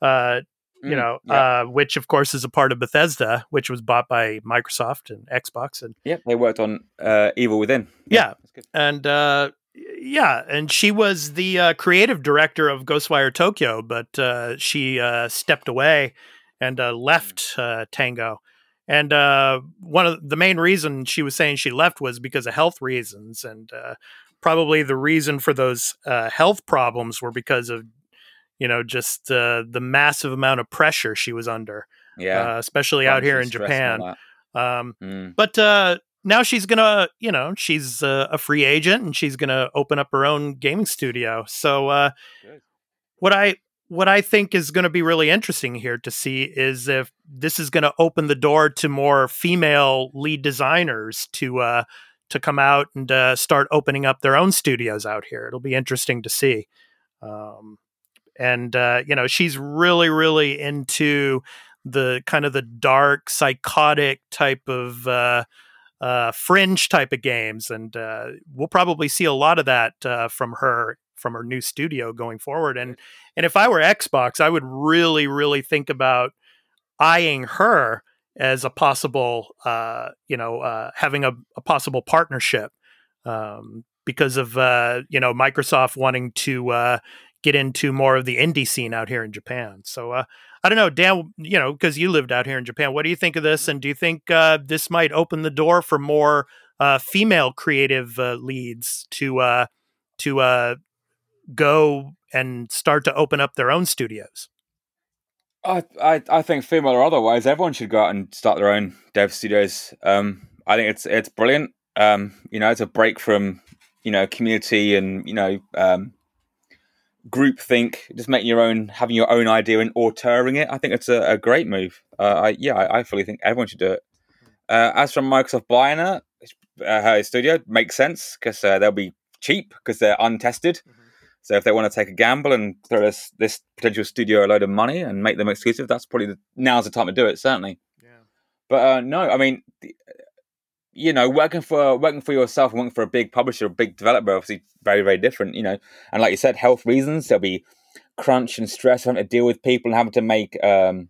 which of course is a part of Bethesda, which was bought by Microsoft and Xbox. And they worked on Evil Within. Yeah. And and she was the creative director of Ghostwire Tokyo, but she stepped away and left Tango. And one of the main reasons she was saying she left was because of health reasons, and probably the reason for those health problems were because of just the massive amount of pressure she was under, especially out here in Japan. But now she's gonna, she's a free agent, and she's gonna open up her own gaming studio. So what I think is going to be really interesting here to see is if this is going to open the door to more female lead designers to come out and start opening up their own studios out here. It'll be interesting to see. And she's really, really into the kind of the dark, psychotic type of fringe type of games, and we'll probably see a lot of that from her new studio going forward. And if I were Xbox, I would really, really think about eyeing her as a possible, having a possible partnership, because of Microsoft wanting to get into more of the indie scene out here in Japan. So I don't know, Dan, because you lived out here in Japan, what do you think of this? And do you think this might open the door for more female creative leads to go and start to open up their own studios? I think female or otherwise, everyone should go out and start their own dev studios. I think it's brilliant. It's a break from community and groupthink. Just making having your own idea and auteuring it. I think it's a great move. I fully think everyone should do it. As from Microsoft buying her studio, makes sense because they'll be cheap because they're untested. Mm-hmm. So if they want to take a gamble and throw this potential studio a load of money and make them exclusive, that's probably now's the time to do it. Certainly. Yeah. But no, I mean, working for yourself and working for a big publisher, a big developer, obviously very, very different. And like you said, health reasons, there'll be crunch and stress, having to deal with people and having to make,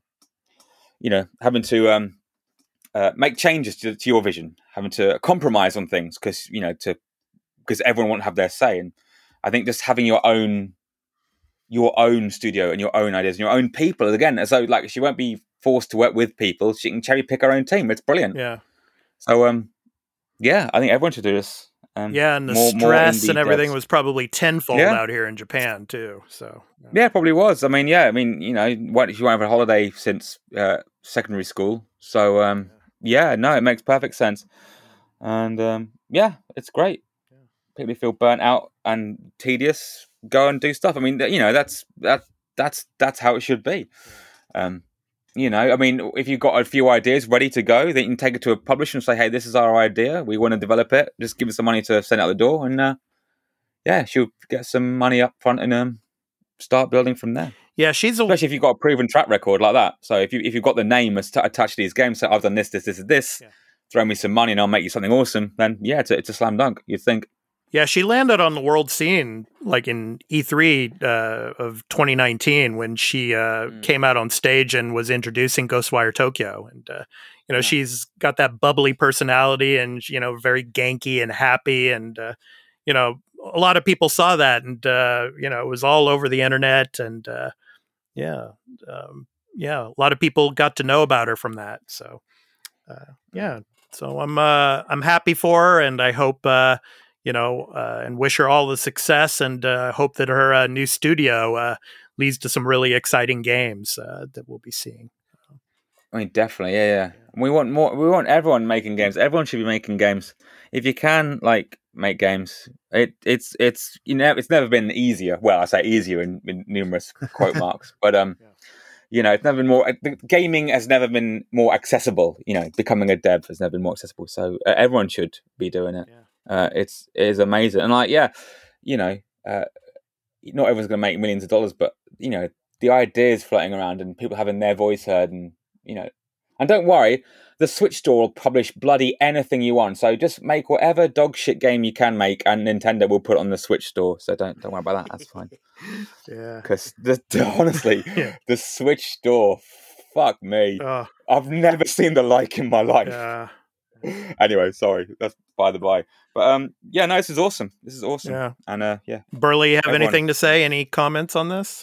make changes to your vision, having to compromise on things because everyone won't have their say. And I think just having your own studio and your own ideas and your own people, again, so like she won't be forced to work with people. She can cherry pick her own team. It's brilliant. Yeah. So, I think everyone should do this. And the stress and everything was probably tenfold out here in Japan too. So yeah, probably was. I mean, she won't have a holiday since secondary school. So it makes perfect sense. And it's great. People feel burnt out and tedious, go and do stuff. I mean, that's how it should be. I mean, if you've got a few ideas ready to go, then you can take it to a publisher and say, hey, this is our idea. We want to develop it. Just give us the money to send it out the door. And she'll get some money up front and start building from there. Yeah, especially if you've got a proven track record like that. So if you've got the name attached to these games, so I've done this, throw me some money and I'll make you something awesome, then it's a slam dunk, you'd think. Yeah, she landed on the world scene like in E3 of 2019 when she came out on stage and was introducing Ghostwire Tokyo. And, she's got that bubbly personality and, very ganky and happy. And, a lot of people saw that and, it was all over the internet. And, a lot of people got to know about her from that. So, so I'm happy for her and I hope, and wish her all the success and hope that her new studio leads to some really exciting games that we'll be seeing. I mean, definitely, yeah. We want more. We want everyone making games. Everyone should be making games. If you can, make games, it's never been easier. Well, I say easier in numerous quote marks, but it's never been more. Gaming has never been more accessible. Becoming a dev has never been more accessible. So everyone should be doing it. Yeah. It is amazing, and not everyone's going to make millions of dollars, but the ideas floating around and people having their voice heard, and and don't worry, the Switch store will publish bloody anything you want. So just make whatever dog shit game you can make, and Nintendo will put it on the Switch store. So don't worry about that. That's fine. Yeah, because honestly, the Switch store, fuck me, I've never seen the like in my life. Yeah. Anyway, sorry, that's by the by. But this is awesome. Yeah. And Burley, you have anything to say? Any comments on this?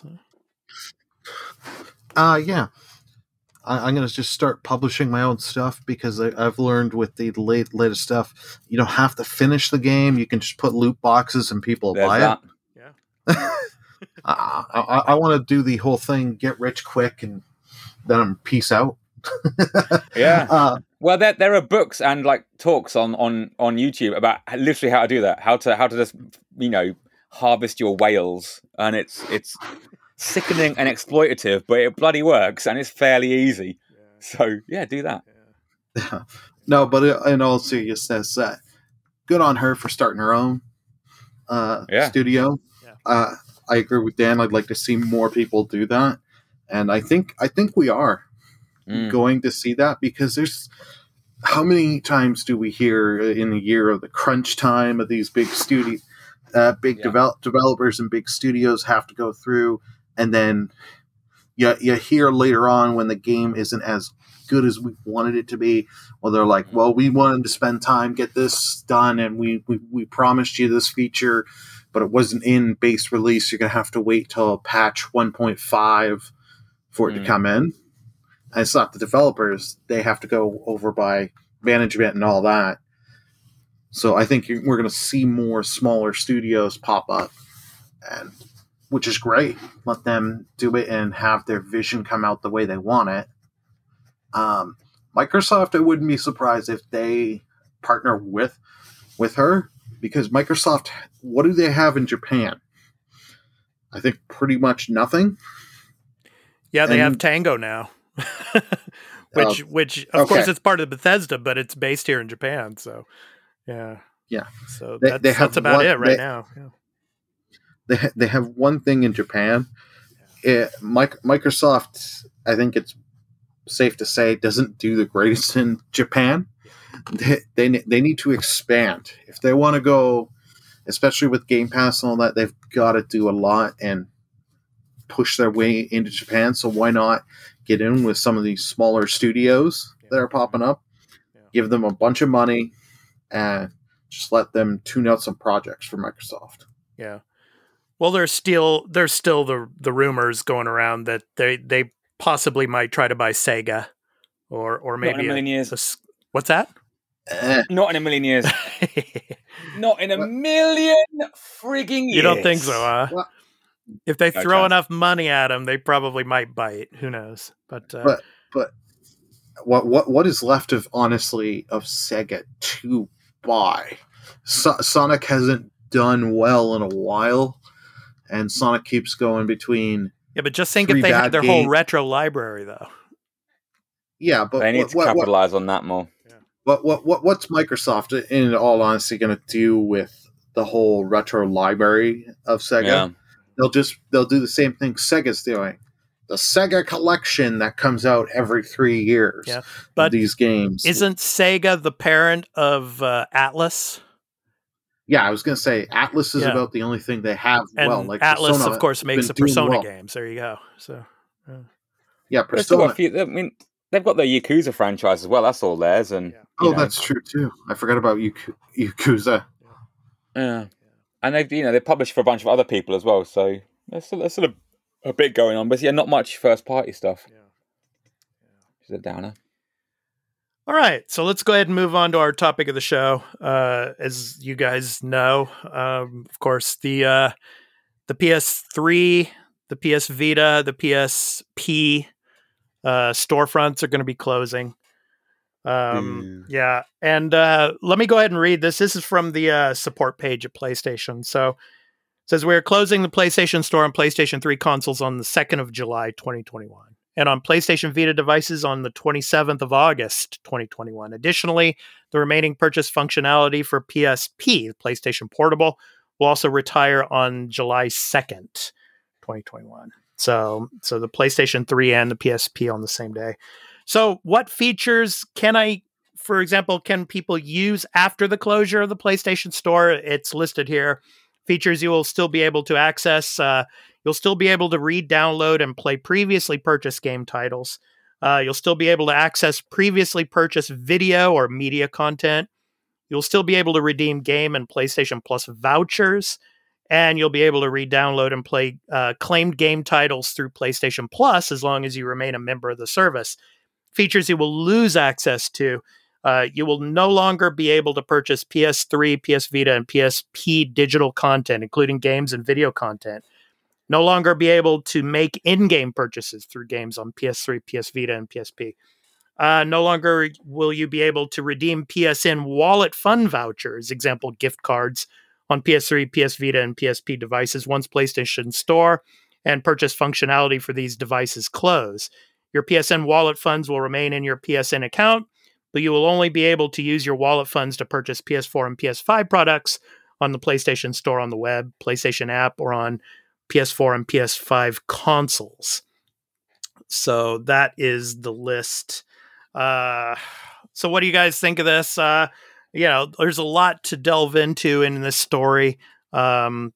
Yeah. I'm going to just start publishing my own stuff because I've learned with the latest stuff, you don't have to finish the game. You can just put loot boxes and people buy it. Yeah. I want to do the whole thing, get rich quick, and then I'm peace out. Yeah. Well, there are books and talks on YouTube about literally how to do that, how to just harvest your whales, and it's sickening and exploitative, but it bloody works and it's fairly easy. Yeah. So do that. Yeah. No, but in all seriousness, good on her for starting her own studio. Yeah. I agree with Dan. I'd like to see more people do that, and I think we are going to see that, because there's how many times do we hear in the year of the crunch time of these big developers and big studios have to go through, and then you hear later on when the game isn't as good as we wanted it to be. Well, they're like, well, we wanted to spend time, get this done, and we promised you this feature, but it wasn't in base release. You're going to have to wait till patch 1.5 for it to come in. And it's not the developers. They have to go over by management and all that. So I think we're going to see more smaller studios pop up, and which is great. Let them do it and have their vision come out the way they want it. Microsoft, I wouldn't be surprised if they partner with her, because Microsoft, what do they have in Japan? I think pretty much nothing. Yeah, they have Tango now, which of course it's part of Bethesda, but it's based here in Japan. So, yeah. So that's about it right now. Yeah. They have one thing in Japan. Microsoft, I think it's safe to say, doesn't do the greatest in Japan. They need to expand if they want to go, especially with Game Pass and all that. They've got to do a lot and push their way into Japan. So why not get in with some of these smaller studios that are popping up, give them a bunch of money, and just let them tune out some projects for Microsoft. Yeah. Well, there's still the rumors going around that they possibly might try to buy Sega, or maybe not in a million years. What's that? Not in a million years. Not in a million frigging years. You don't think so, huh? Well, if they throw enough money at them, they probably might bite. Who knows? But what is left of Sega to buy? Sonic hasn't done well in a while, and Sonic keeps going between. Yeah, but just think if they had their whole retro library, though. Yeah, but they need to capitalize on that more. But what's Microsoft, in all honesty, going to do with the whole retro library of Sega? Yeah. They'll do the same thing Sega's doing. The Sega collection that comes out every 3 years. Yeah, but these games. Isn't Sega the parent of Atlas? Yeah, I was going to say Atlas is about the only thing they have. And Atlas, Persona, of course, makes the Persona games. There you go. So, Persona. They've got their Yakuza franchise as well. That's all theirs. And that's true too. I forgot about Yakuza. Yeah, and they publish for a bunch of other people as well. So there's sort of a bit going on, but not much first party stuff. Yeah. Which is a downer. All right, so let's go ahead and move on to our topic of the show. As you guys know, of course, the PS3, the PS Vita, the PSP storefronts are going to be closing. Yeah, and let me go ahead and read this. This is from the support page at PlayStation. So it says, we're closing the PlayStation Store and PlayStation 3 consoles on the 2nd of July, 2021. And on PlayStation Vita devices on the 27th of August, 2021. Additionally, the remaining purchase functionality for PSP, PlayStation Portable, will also retire on July 2nd, 2021. So the PlayStation 3 and the PSP on the same day. So what features can people use after the closure of the PlayStation Store? It's listed here. Features you will still be able to access. You'll still be able to read, download, and play previously purchased game titles. You'll still be able to access previously purchased video or media content. You'll still be able to redeem game and PlayStation Plus vouchers. And you'll be able to read, download, and play claimed game titles through PlayStation Plus as long as you remain a member of the service. Features you will lose access to. You will no longer be able to purchase PS3, PS Vita, and PSP digital content, including games and video content. No longer be able to make in-game purchases through games on PS3, PS Vita, and PSP. No longer will you be able to redeem PSN wallet fund vouchers, example gift cards, on PS3, PS Vita, and PSP devices once PlayStation Store and purchase functionality for these devices close. Your PSN wallet funds will remain in your PSN account, but you will only be able to use your wallet funds to purchase PS4 and PS5 products on the PlayStation Store on the web, PlayStation app, or on PS4 and PS5 consoles. So that is the list. So what do you guys think of this? There's a lot to delve into in this story. The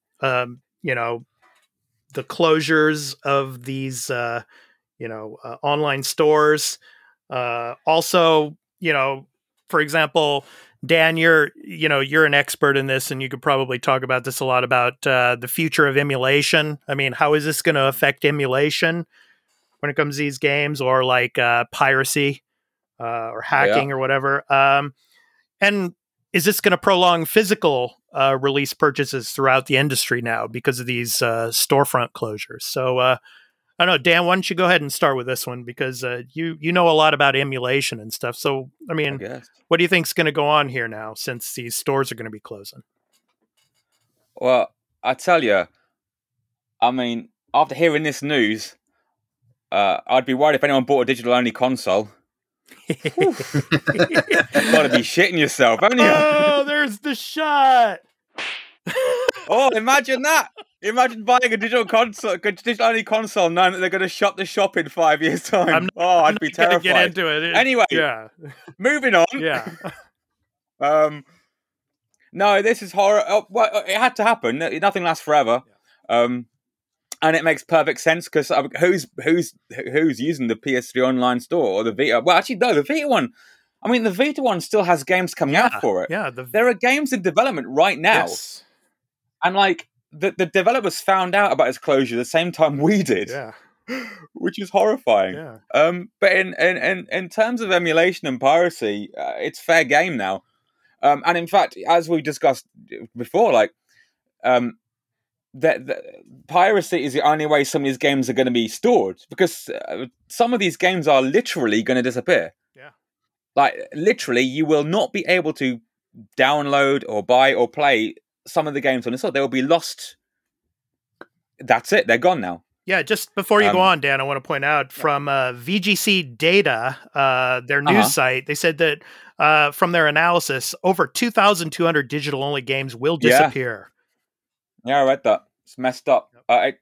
closures of these, online stores. Also, for example, Dan, you're an expert in this, and you could probably talk about this a lot about the future of emulation. I mean, how is this going to affect emulation when it comes to these games, or like piracy or hacking or whatever? And is this going to prolong physical release purchases throughout the industry now because of these storefront closures? So I don't know, Dan, why don't you go ahead and start with this one, because you know a lot about emulation and stuff. So, I mean, what do you think is going to go on here now since these stores are going to be closing? Well, I tell you, I mean, after hearing this news, I'd be worried if anyone bought a digital-only console. You've got to be shitting yourself, haven't you? Oh, there's the shot. Oh, imagine that. Imagine buying a digital-only console, knowing that they're going to shut the shop in 5 years' time. I'd be terrified. Get into it. Anyway, moving on. Yeah. No, this is horror. Well, it had to happen. Nothing lasts forever. And it makes perfect sense, because who's using the PS3 online store or the Vita? Well, actually, no, the Vita one. I mean, the Vita one still has games coming out for it. Yeah, there are games in development right now, and like the developers found out about its closure the same time we did. Yeah, which is horrifying. Yeah. But in terms of emulation and piracy, it's fair game now. And in fact, as we discussed before, like that piracy is the only way some of these games are going to be stored, because some of these games are literally going to disappear. Yeah, like literally, you will not be able to download or buy or play some of the games on the store. They will be lost. That's it. They're gone now. Yeah, just before you go on, Dan, I want to point out from VGC Data, their news site, they said that from their analysis, over 2,200 digital-only games will disappear. Yeah, I read that. It's messed up.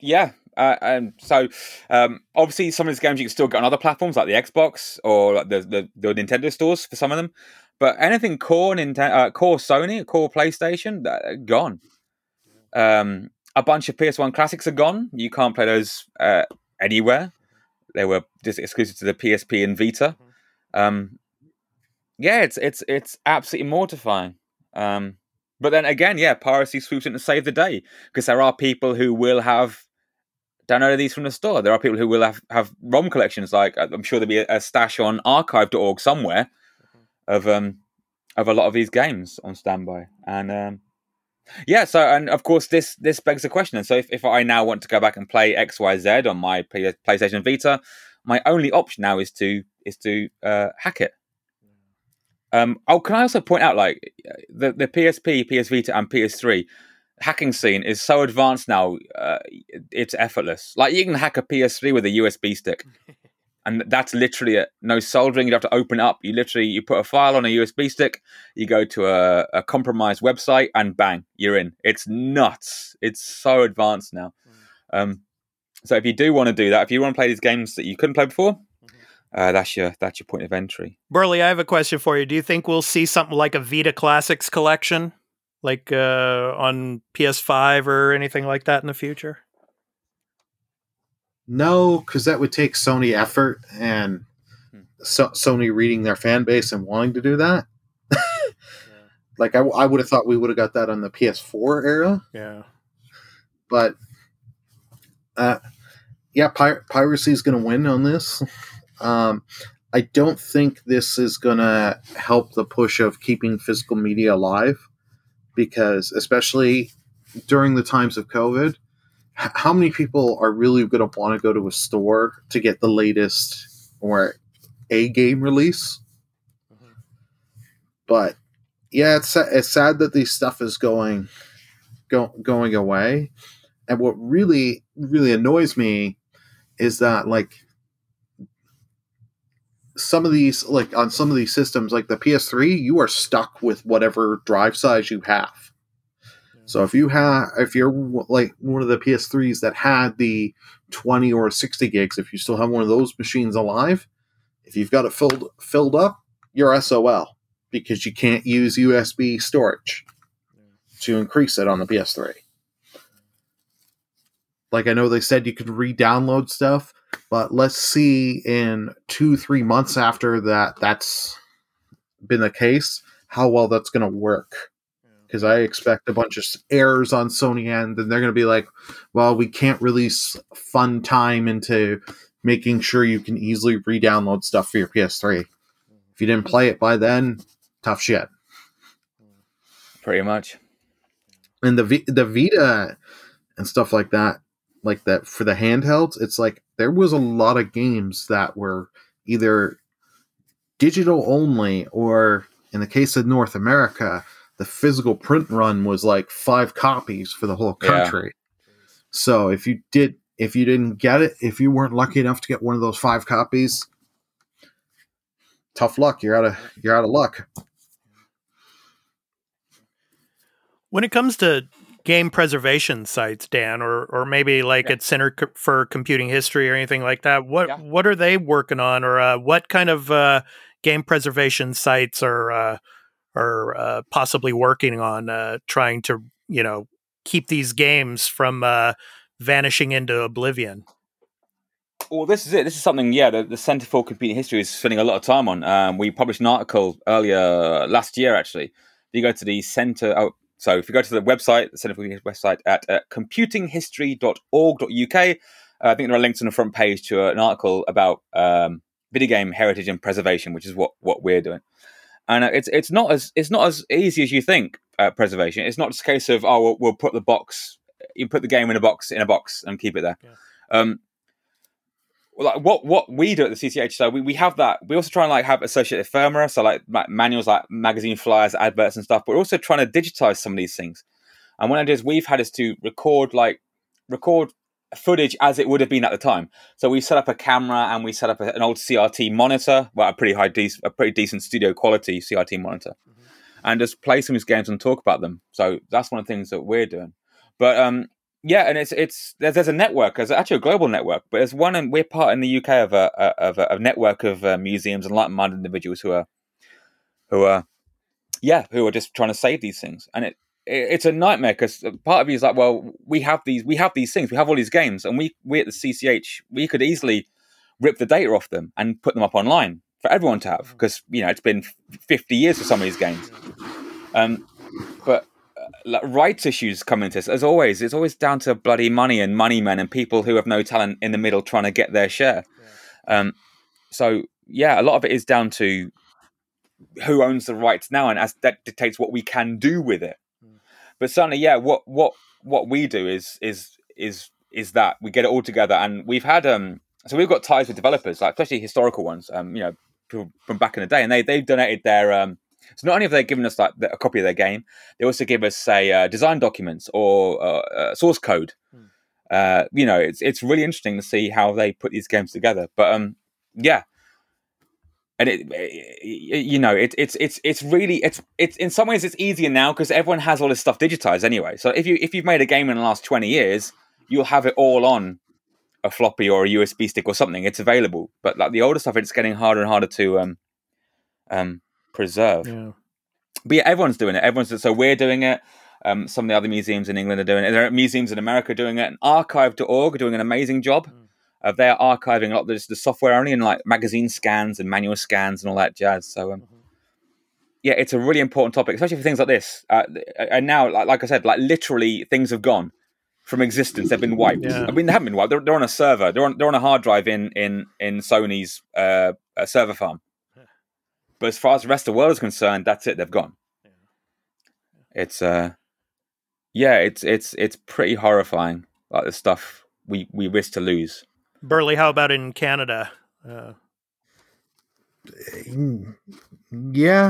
So obviously some of these games you can still get on other platforms like the Xbox or like the Nintendo stores for some of them. But anything core Sony, core PlayStation, gone. A bunch of PS1 classics are gone. You can't play those anywhere. They were just exclusive to the PSP and Vita. It's absolutely mortifying. But then again, piracy swoops in to save the day, because there are people who will have downloaded these from the store. There are people who will have ROM collections. Like I'm sure there'll be a stash on archive.org somewhere of a lot of these games on standby. And and of course this begs the question. And so if I now want to go back and play XYZ on my PlayStation Vita, my only option now is to hack it. Can I also point out, like the PSP, PS Vita, and PS3 hacking scene is so advanced now, it's effortless. Like you can hack a PS3 with a USB stick, and that's literally it. No soldering. You don't have to open it up. You put a file on a USB stick. You go to a compromised website, and bang, you're in. It's nuts. It's so advanced now. So if you do want to do that, if you want to play these games that you couldn't play before, that's your point of entry. Burley, I have a question for you. Do you think we'll see something like a Vita Classics collection, like on PS5 or anything like that in the future? No, because that would take Sony effort and Sony reading their fan base and wanting to do that. Like I would have thought we would have got that on the PS4 era. Yeah, but piracy is going to win on this. I don't think this is going to help the push of keeping physical media alive, because especially during the times of COVID, how many people are really going to want to go to a store to get the latest or a game release? But yeah, it's sad that this stuff is going away. And what really, really annoys me is that, like, some of these, like on some of these systems, like the PS3, you are stuck with whatever drive size you have. So if you're like one of the PS3s that had the 20 or 60 gigs, if you still have one of those machines alive, if you've got it filled up, you're SOL, because you can't use USB storage to increase it on the PS3. Like, I know they said you could re-download stuff, but let's see in 2-3 months after that's been the case, how well that's going to work. Because I expect a bunch of errors on Sony end, and they're going to be like, well, we can't release fun time into making sure you can easily re-download stuff for your PS3. If you didn't play it by then, tough shit. Pretty much. And the Vita and stuff like that for the handhelds, it's like there was a lot of games that were either digital only, or in the case of North America, the physical print run was like 5 copies for the whole country. Yeah. So if you didn't get it, if you weren't lucky enough to get one of those 5 copies, tough luck. You're out of luck. When it comes to game preservation sites, Dan, or maybe like at Center for Computing History or anything like that, what are they working on, or what kind of game preservation sites are possibly working on trying to, keep these games from vanishing into oblivion? Well, this is it. This is something, the Center for Computing History is spending a lot of time on. We published an article earlier last year, actually. You go to the Center... So if you go to the website, the Center for Computing History website at computinghistory.org.uk, I think there are links on the front page to an article about video game heritage and preservation, which is what we're doing. And it's not as easy as you think. Preservation. It's not just a case of we'll put you put the game in a box and keep it there. Yeah. Like what we do at the CCH, so we have that. We also try and have associated ephemera, so like manuals, like magazine flyers, adverts, and stuff. But we're also trying to digitize some of these things. And one of the ideas we've had is to record footage as it would have been at the time. So we set up a camera and we set up an old CRT monitor, a pretty decent studio quality CRT monitor, and just play some of these games and talk about them. So that's one of the things that we're doing. But and there's a network. There's actually a global network, but there's one, and we're part in the UK of a network of museums and like-minded individuals who are just trying to save these things. And it's a nightmare, because part of you is like, well, we have these things, we have all these games, and we at the CCH, we could easily rip the data off them and put them up online for everyone to have, because it's been 50 years for some of these games. But rights issues come into this, as always. It's always down to bloody money and money men and people who have no talent in the middle trying to get their share. A lot of it is down to who owns the rights now, and as that dictates what we can do with it. But certainly, what we do is that we get it all together, and we've had so we've got ties with developers, like especially historical ones, people from back in the day, and they've donated their. So not only have they given us a copy of their game, they also give us design documents or source code. It's really interesting to see how they put these games together. But and it's really in some ways it's easier now because everyone has all this stuff digitized anyway. So if you've made a game in the last 20 years, you'll have it all on a floppy or a USB stick or something. It's available. But like the older stuff, it's getting harder and harder to preserve. Yeah. But everyone's doing it. So we're doing it. Some of the other museums in England are doing it. There are museums in America doing it. And archive.org are doing an amazing job. They're archiving a lot of the software only in like magazine scans and manual scans and all that jazz. So it's a really important topic, especially for things like this. And now, like I said, like literally things have gone from existence. They've been wiped. Yeah. I mean, they haven't been wiped. They're on a server. They're on a hard drive in Sony's server farm. But as far as the rest of the world is concerned, that's it. They've gone. It's it's pretty horrifying. Like the stuff we risk to lose. Burley, how about in Canada? Yeah,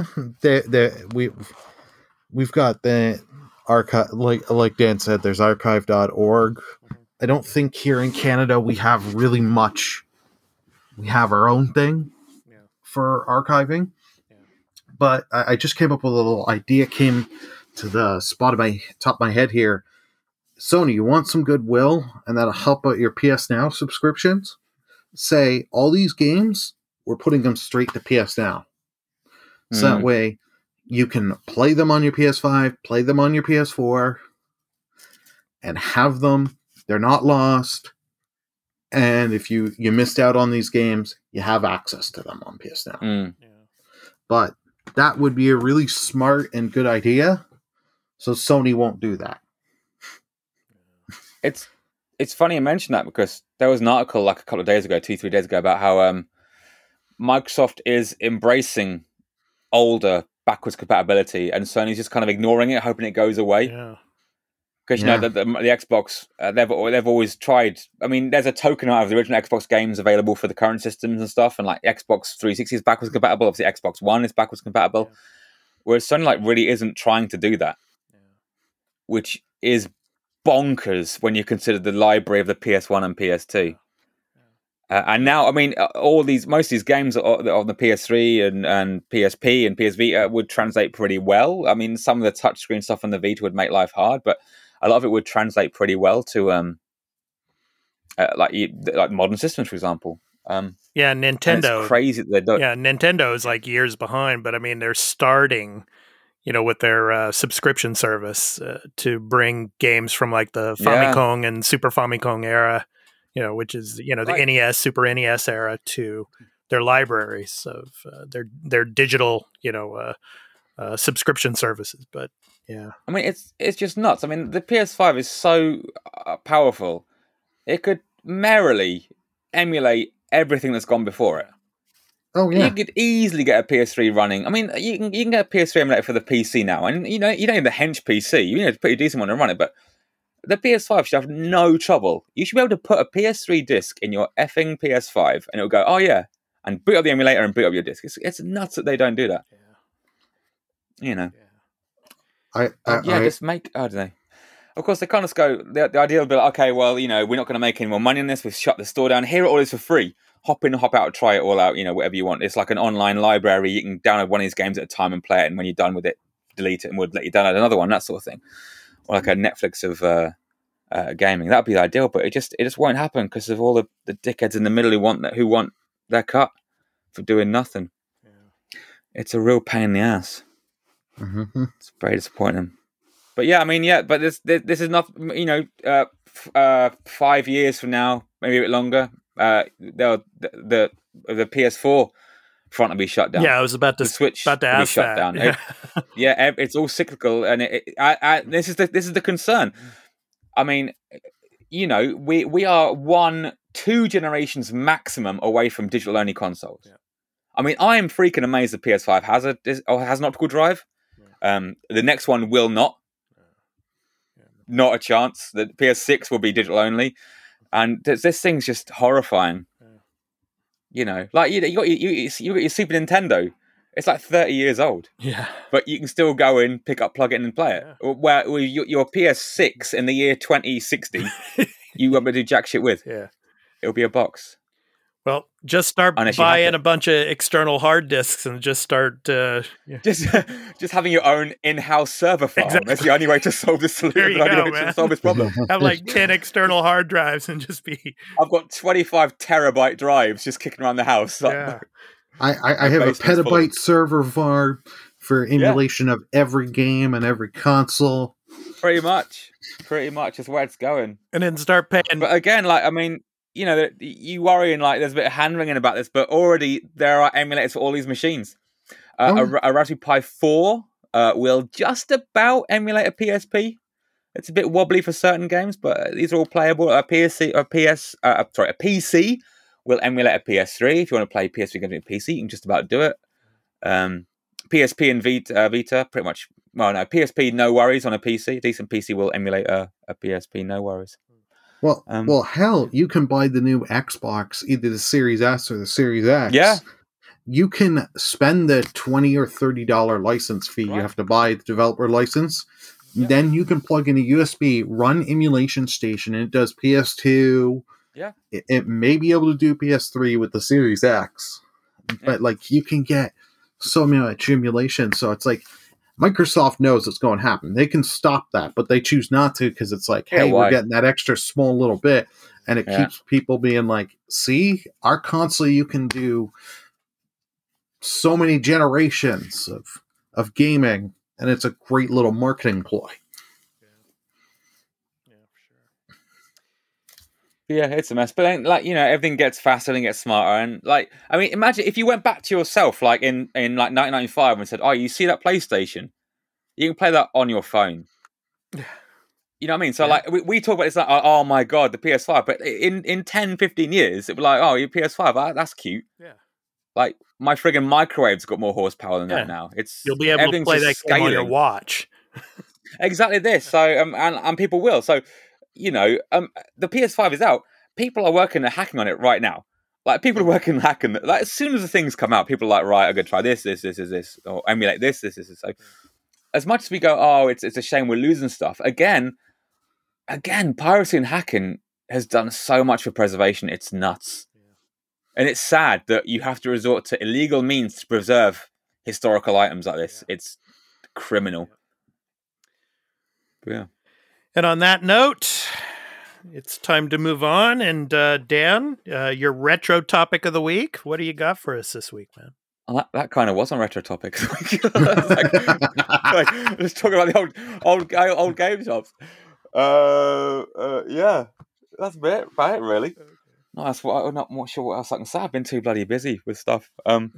we've got the archive. Like Dan said, there's archive.org. I don't think here in Canada we have really much. We have our own thing for archiving. But I just came up with a little idea. Came to the spot of my top of my head here. Sony, you want some goodwill, and that'll help out your PS Now subscriptions? Say, all these games, we're putting them straight to PS Now. So that way, you can play them on your PS5, play them on your PS4, and have them. They're not lost. And if you missed out on these games, you have access to them on PS Now. Yeah. But that would be a really smart and good idea. So Sony won't do that. It's funny you mention that, because there was an article like a couple of days ago, 2-3 days ago, about how Microsoft is embracing older backwards compatibility, and Sony's just kind of ignoring it, hoping it goes away. Yeah. Because you know the Xbox, they've always tried. I mean, there's a token out of the original Xbox games available for the current systems and stuff, and like Xbox 360 is backwards compatible. Obviously, Xbox One is backwards compatible. Yeah. Whereas Sony like really isn't trying to do that, which is bonkers when you consider the library of the PS1 and PS2. And now, I mean, most of these games on the PS3 and PSP and PS Vita would translate pretty well. I mean, some of the touchscreen stuff on the Vita would make life hard, but a lot of it would translate pretty well to like modern systems, for example. Nintendo. It's crazy that they don't. Yeah, Nintendo is like years behind, but I mean, they're starting, with their subscription service to bring games from like the Famicom and Super Famicom era, which is the NES, Super NES era, to their libraries of their digital, subscription services. But yeah, I mean, it's just nuts. I mean, the PS5 is so powerful; it could merrily emulate everything that's gone before it. Oh yeah, you could easily get a PS3 running. I mean, you can get a PS3 emulator for the PC now, and you don't need the hench PC. You need a pretty decent one to run it, but the PS5 should have no trouble. You should be able to put a PS3 disc in your effing PS5, and it'll go, oh yeah, and boot up the emulator and boot up your disc. It's nuts that they don't do that. Yeah. Just make, I don't know. Of course, they kind of go, the idea will be like, okay, well, we're not going to make any more money on this. We've shut the store down. Here it all is for free. Hop in, hop out, try it all out, whatever you want. It's like an online library. You can download one of these games at a time and play it, and when you're done with it, delete it, and we'll let you download another one, that sort of thing. Or like a Netflix of gaming. That'd be the ideal, but it just won't happen because of all the dickheads in the middle who want their cut for doing nothing. Yeah. It's a real pain in the ass. Mm-hmm. It's very disappointing. But yeah, I mean, but this is not, 5 years from now, maybe a bit longer. The PS4 front will be shut down. Yeah, I was about to the Switch about to ask shut that. down. It's all cyclical, and this is the concern. I mean, we are 1-2 generations maximum away from digital only consoles. Yeah. I mean, I am freaking amazed the PS5 has an optical drive. The next one will not. Not a chance. The PS6 will be digital only, and this thing's just horrifying. Like you got your Super Nintendo. It's like 30 years old. Yeah, but you can still go in, pick up, plug it in, and play it. Yeah. Where your PS6 in the year 2060, you won't be able to do jack shit with. Yeah, it'll be a box. Well, just start buying a bunch of external hard disks and just start just having your own in-house server farm. Exactly. That's the only way to solve this solution. To solve this problem. Have like 10 external hard drives and just be. I've got 25 terabyte drives just kicking around the house. Yeah. I have a petabyte server farm for emulation of every game and every console. Pretty much is where it's going. And then start paying. But again, you worrying like there's a bit of hand-wringing about this, but already there are emulators for all these machines. A Raspberry Pi 4 will just about emulate a PSP. It's a bit wobbly for certain games, but these are all playable. A PC will emulate a PS3. If you want to play PS3 games on a PC, you can just about do it. PSP and Vita, pretty much. Well, no, PSP, no worries on a PC. A decent PC will emulate a PSP, no worries. Well, hell, you can buy the new Xbox, either the Series S or the Series X. Yeah. You can spend the $20 or $30 license fee. Right. You have to buy the developer license. Yeah. Then you can plug in a USB, run emulation station, and it does PS2. Yeah. It may be able to do PS3 with the Series X. But, you can get so much emulation. So it's like, Microsoft knows it's going to happen. They can stop that, but they choose not to because it's like, hey, we're getting that extra small little bit, and it keeps people being like, see, our console, you can do so many generations of gaming, and it's a great little marketing ploy. Yeah, it's a mess. But then, like, everything gets faster and gets smarter. And, like, I mean, imagine if you went back to yourself, like, in like 1995 and said, oh, you see that PlayStation? You can play that on your phone. You know what I mean? So, like, we talk about this like, oh, my God, the PS5. But in 10, 15 years, it'll be like, oh, your PS5, that's cute. Yeah. Like, my friggin' microwave's got more horsepower than that now. You'll be able to play that game on your watch. Exactly this. So, and people will. So, the PS5 is out. People are working and hacking on it right now. Like, people are working and hacking. Like, as soon as the things come out, people are like, right, I'm going to try this, or emulate this. So, as much as we go, oh, it's a shame we're losing stuff. Again, piracy and hacking has done so much for preservation. It's nuts. And it's sad that you have to resort to illegal means to preserve historical items like this. It's criminal. But yeah. And on that note, it's time to move on. And Dan, your retro topic of the week. What do you got for us this week, man? Oh, that kind of was on retro topics. Let's talk about the old game shops. Yeah, that's about it, really. No, that's what I'm not sure what else I can say. I've been too bloody busy with stuff.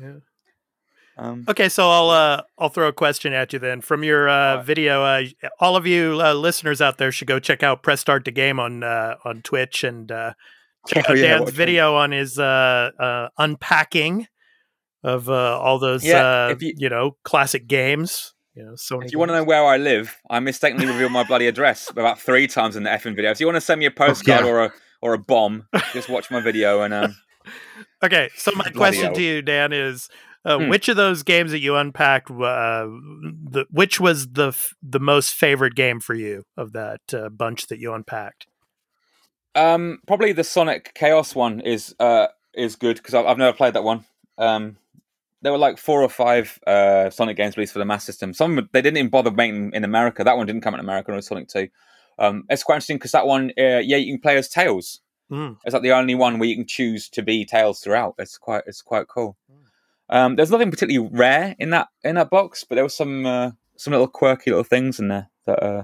Okay, so I'll throw a question at you then. From your video, all of you listeners out there should go check out Press Start to Game on Twitch and check out Dan's video on his unpacking of all those classic games. So if you want to know where I live, I mistakenly revealed my bloody address about 3 times in the effing video. If you want to send me a postcard or a bomb, just watch my video and. Okay, so my question to you, Dan, is which of those games that you unpacked, which was the most favorite game for you of that bunch that you unpacked? Probably the Sonic Chaos one is good because I've never played that one. There were like 4 or 5 Sonic games released for the Master System. Some they didn't even bother making in America. That one didn't come in America. It was Sonic 2. It's quite interesting because that one, you can play as Tails. It's like the only one where you can choose to be Tails throughout. It's quite cool. There's nothing particularly rare in that box, but there was some little quirky little things in there that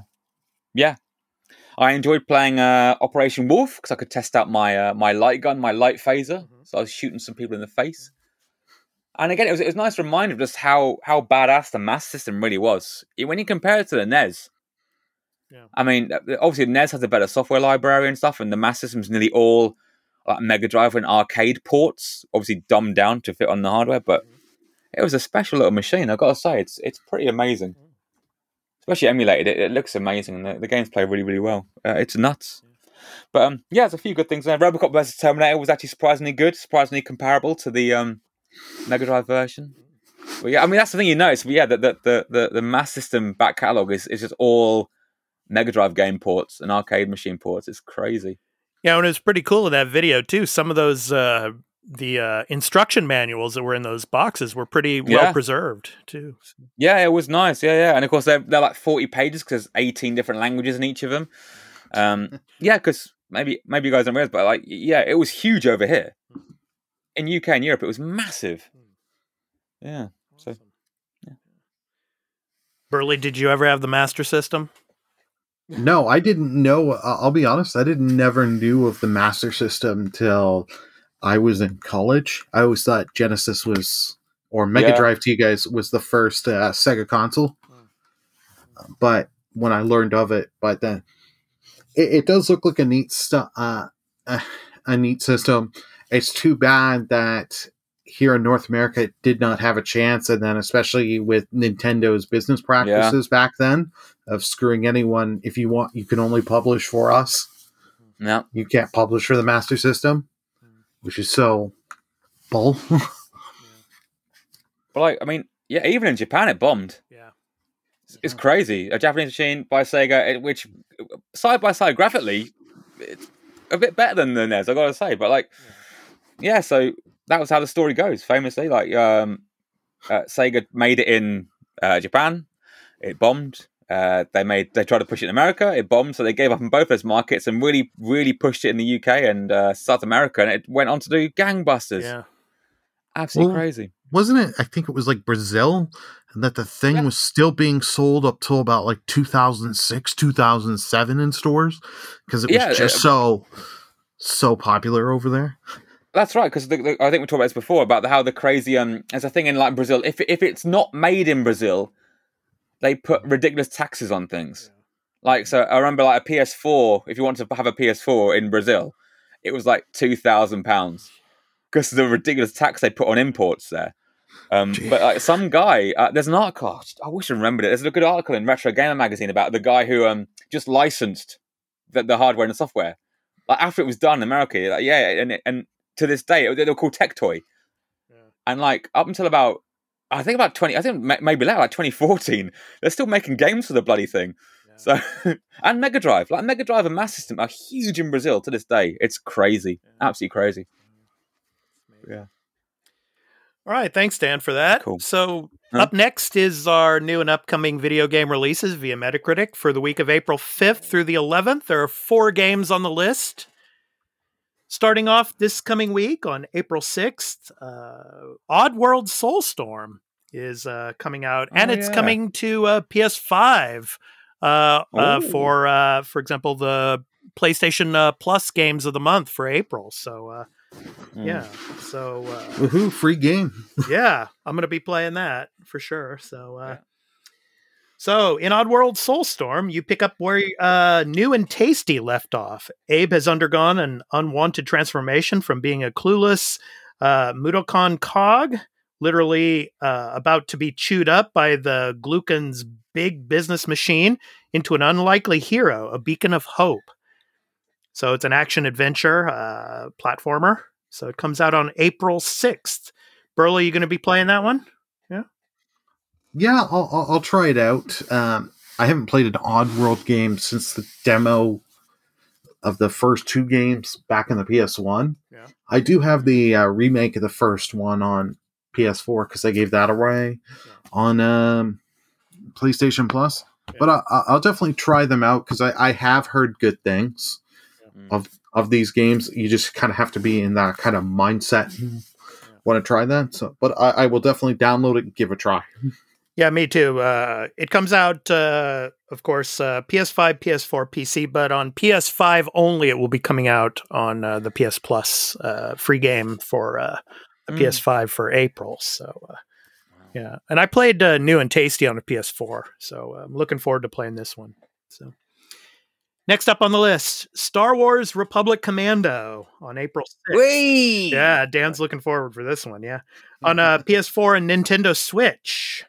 I enjoyed playing Operation Wolf because I could test out my light gun, my light phaser. So I was shooting some people in the face. And again, it was a nice reminder of just how badass the Master System really was. When you compare it to the NES, I mean, obviously the NES has a better software library and stuff, and the Master System's nearly all like Mega Drive and arcade ports, obviously dumbed down to fit on the hardware, but it was a special little machine. I've got to say, it's pretty amazing. Especially emulated, it looks amazing, and the games play really, really well. It's nuts. But there's a few good things there. Robocop vs. Terminator was actually surprisingly good, surprisingly comparable to the Mega Drive version. But yeah, I mean that's the thing you notice. But yeah, the Master System back catalogue is just all Mega Drive game ports and arcade machine ports. It's crazy. Yeah, and it was pretty cool in that video too. Some of those the instruction manuals that were in those boxes were pretty well preserved too. Yeah, it was nice. Yeah, and of course they're like 40 pages because there's 18 different languages in each of them. Because maybe you guys don't realize, but it was huge over here. In UK and Europe, it was massive. Yeah. So, Burley, did you ever have the Master System? No, I didn't know. I'll be honest. I never knew of the Master System till I was in college. I always thought Genesis or Mega Drive to you guys was the first Sega console. But when I learned of it, but then it does look like a neat neat system. It's too bad that here in North America it did not have a chance, and then especially with Nintendo's business practices back then of screwing anyone. If you want, you can only publish for us. No, you can't publish for the Master System, which is so bull. But even in Japan it bombed. Yeah, it's crazy. A Japanese machine by Sega, which side by side graphically, it's a bit better than the NES. I gotta say, but so that was how the story goes. Famously, Sega made it in Japan. It bombed. They tried to push it in America. It bombed, so they gave up on both those markets and really, really pushed it in the UK and South America, and it went on to do gangbusters. Yeah, absolutely crazy. Wasn't it? I think it was like Brazil, and that the thing was still being sold up till about like 2006, 2007 in stores because it was just so popular over there. That's right, because I think we talked about this before about how the crazy there's a thing in like Brazil. If it's not made in Brazil, they put ridiculous taxes on things. Like, so I remember like a PS4, if you want to have a PS4 in Brazil, it was like £2,000 because of the ridiculous tax they put on imports there. But like some guy, there's an article, I wish I remembered it. There's a good article in Retro Gamer magazine about the guy who just licensed the hardware and the software. Like after it was done in America, like, and to this day, they were called Tectoy. Yeah. And like up until about maybe later, like 2014, they're still making games for the bloody thing. Yeah. So, and Mega Drive, and Master System are huge in Brazil to this day. It's crazy, absolutely crazy. Yeah. All right, thanks, Dan, for that. Cool. So up next is our new and upcoming video game releases via Metacritic for the week of April 5th through the 11th. There are 4 games on the list. Starting off this coming week on April 6th, Oddworld Soulstorm is coming out, and it's coming to PS5 for example, the PlayStation Plus games of the month for April. So, woohoo, free game. Yeah, I'm going to be playing that for sure. So, So, in Oddworld Soulstorm, you pick up where New and Tasty left off. Abe has undergone an unwanted transformation from being a clueless Mudokon cog, literally about to be chewed up by the Gluken's big business machine, into an unlikely hero, a beacon of hope. So it's an action-adventure platformer. So it comes out on April 6th. Burley, you going to be playing that one? Yeah, I'll try it out. I haven't played an Oddworld game since the demo of the first 2 games back in the PS1. Yeah. I do have the remake of the first one on PS4 because I gave that away on PlayStation Plus. Yeah. But I'll definitely try them out because I have heard good things of these games. You just kind of have to be in that kind of mindset want to try that. So, but I will definitely download it and give it a try. Yeah, me too. It comes out, of course, PS5, PS4, PC, but on PS5 only, it will be coming out on the PS Plus free game for the PS5 for April. So, yeah. And I played New and Tasty on the PS4, so I'm looking forward to playing this one. So, next up on the list, Star Wars Republic Commando on April 6th. Whee! Yeah, Dan's looking forward for this one, yeah. On PS4 and Nintendo Switch.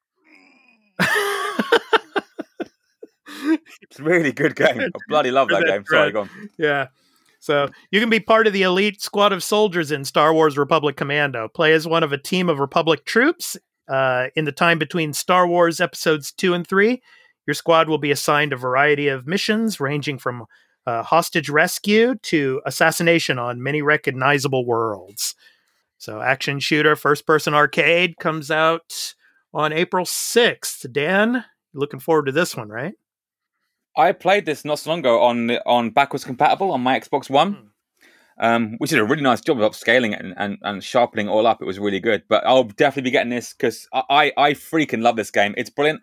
It's a really good game. I bloody love that game. Sorry, go on. Yeah. So you can be part of the elite squad of soldiers in Star Wars Republic Commando. Play as one of a team of Republic troops in the time between Star Wars episodes 2 and 3. Your squad will be assigned a variety of missions ranging from hostage rescue to assassination on many recognizable worlds. So action shooter, first-person arcade comes out on April 6th. Dan, you're looking forward to this one, right? I played this not so long ago on backwards compatible on my Xbox One, which did a really nice job of upscaling it and sharpening it all up. It was really good. But I'll definitely be getting this because I freaking love this game. It's brilliant.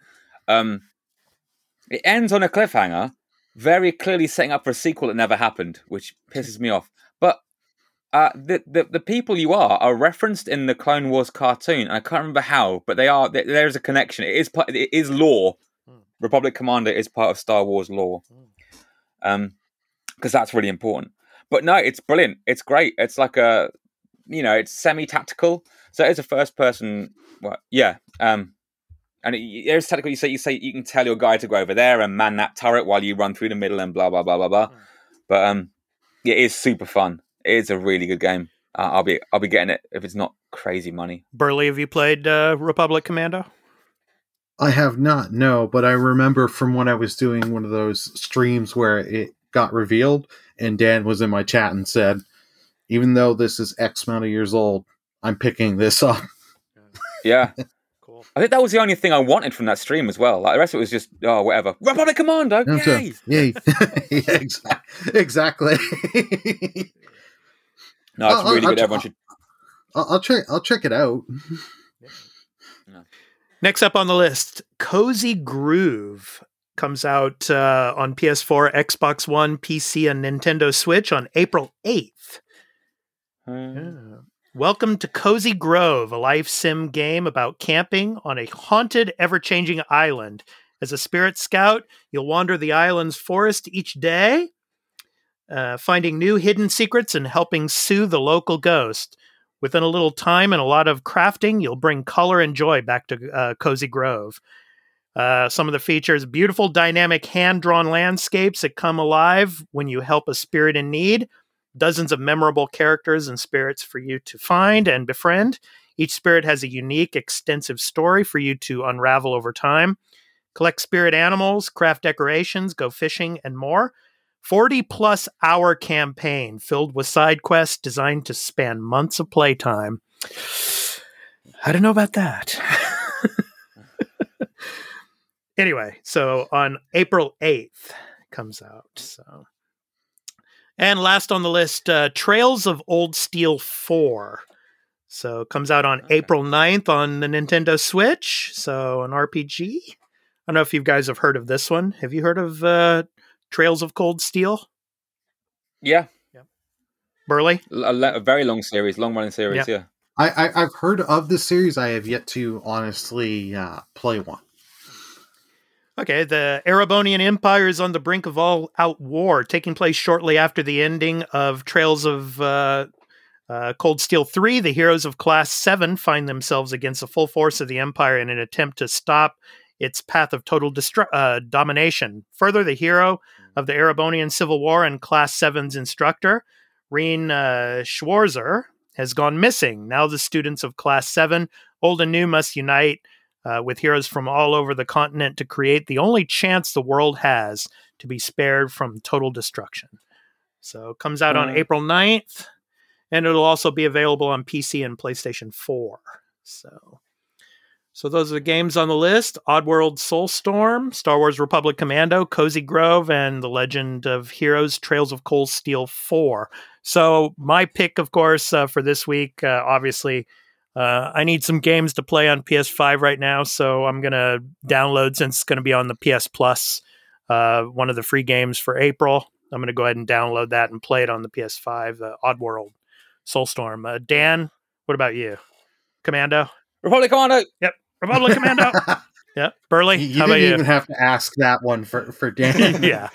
It ends on a cliffhanger, very clearly setting up for a sequel that never happened, which pisses me off. But the people you are referenced in the Clone Wars cartoon. I can't remember how, but they are. There's a connection. It is lore. Republic Commander is part of Star Wars lore, because that's really important. But no, it's brilliant. It's great. It's like it's semi-tactical. So it's a first-person. And it's tactical. You say you can tell your guy to go over there and man that turret while you run through the middle and blah blah blah blah blah. But it is super fun. It is a really good game. I'll be getting it if it's not crazy money. Burley, have you played Republic Commando? I have not, no, but I remember from when I was doing one of those streams where it got revealed and Dan was in my chat and said, even though this is X amount of years old, I'm picking this up. Yeah. Cool. I think that was the only thing I wanted from that stream as well. Like the rest of it was just, oh, whatever. Republic Commando, yay! Yay. Yeah, exactly. No, it's really good. Everyone should. I'll check it out. Next up on the list, Cozy Groove comes out on PS4, Xbox One, PC, and Nintendo Switch on April 8th. Welcome to Cozy Grove, a life sim game about camping on a haunted, ever-changing island. As a spirit scout, you'll wander the island's forest each day, finding new hidden secrets and helping soothe the local ghost. Within a little time and a lot of crafting, you'll bring color and joy back to Cozy Grove. Some of the features: beautiful, dynamic, hand-drawn landscapes that come alive when you help a spirit in need. Dozens of memorable characters and spirits for you to find and befriend. Each spirit has a unique, extensive story for you to unravel over time. Collect spirit animals, craft decorations, go fishing, and more. 40-plus hour campaign filled with side quests designed to span months of playtime. I don't know about that. Anyway, so on April 8th comes out. So, and last on the list, Trails of Old Steel 4. So it comes out on April 9th on the Nintendo Switch. So an RPG. I don't know if you guys have heard of this one. Have you heard of Trails of Cold Steel? Yeah. Burley? A very long series, long-running series, yeah. I've heard of this series. I have yet to honestly play one. Okay, the Erebonian Empire is on the brink of all-out war, taking place shortly after the ending of Trails of Cold Steel 3. The heroes of Class 7 find themselves against the full force of the Empire in an attempt to stop its path of total domination. Further, the hero of the Erebonian Civil War and Class 7's instructor, Reen Schwarzer, has gone missing. Now the students of Class 7, old and new, must unite with heroes from all over the continent to create the only chance the world has to be spared from total destruction. So it comes out on April 9th, and it'll also be available on PC and PlayStation 4. So those are the games on the list: Oddworld Soulstorm, Star Wars Republic Commando, Cozy Grove, and The Legend of Heroes Trails of Cold Steel 4. So my pick, of course, for this week, obviously, I need some games to play on PS5 right now, so I'm going to download, since it's going to be on the PS Plus, one of the free games for April. I'm going to go ahead and download that and play it on the PS5, the Oddworld Soulstorm. Dan, what about you? Commando? Republic Commando! Yep. Republic Commando! Yep. Burley, You how about didn't you? even have to ask that one for Dan. Yeah.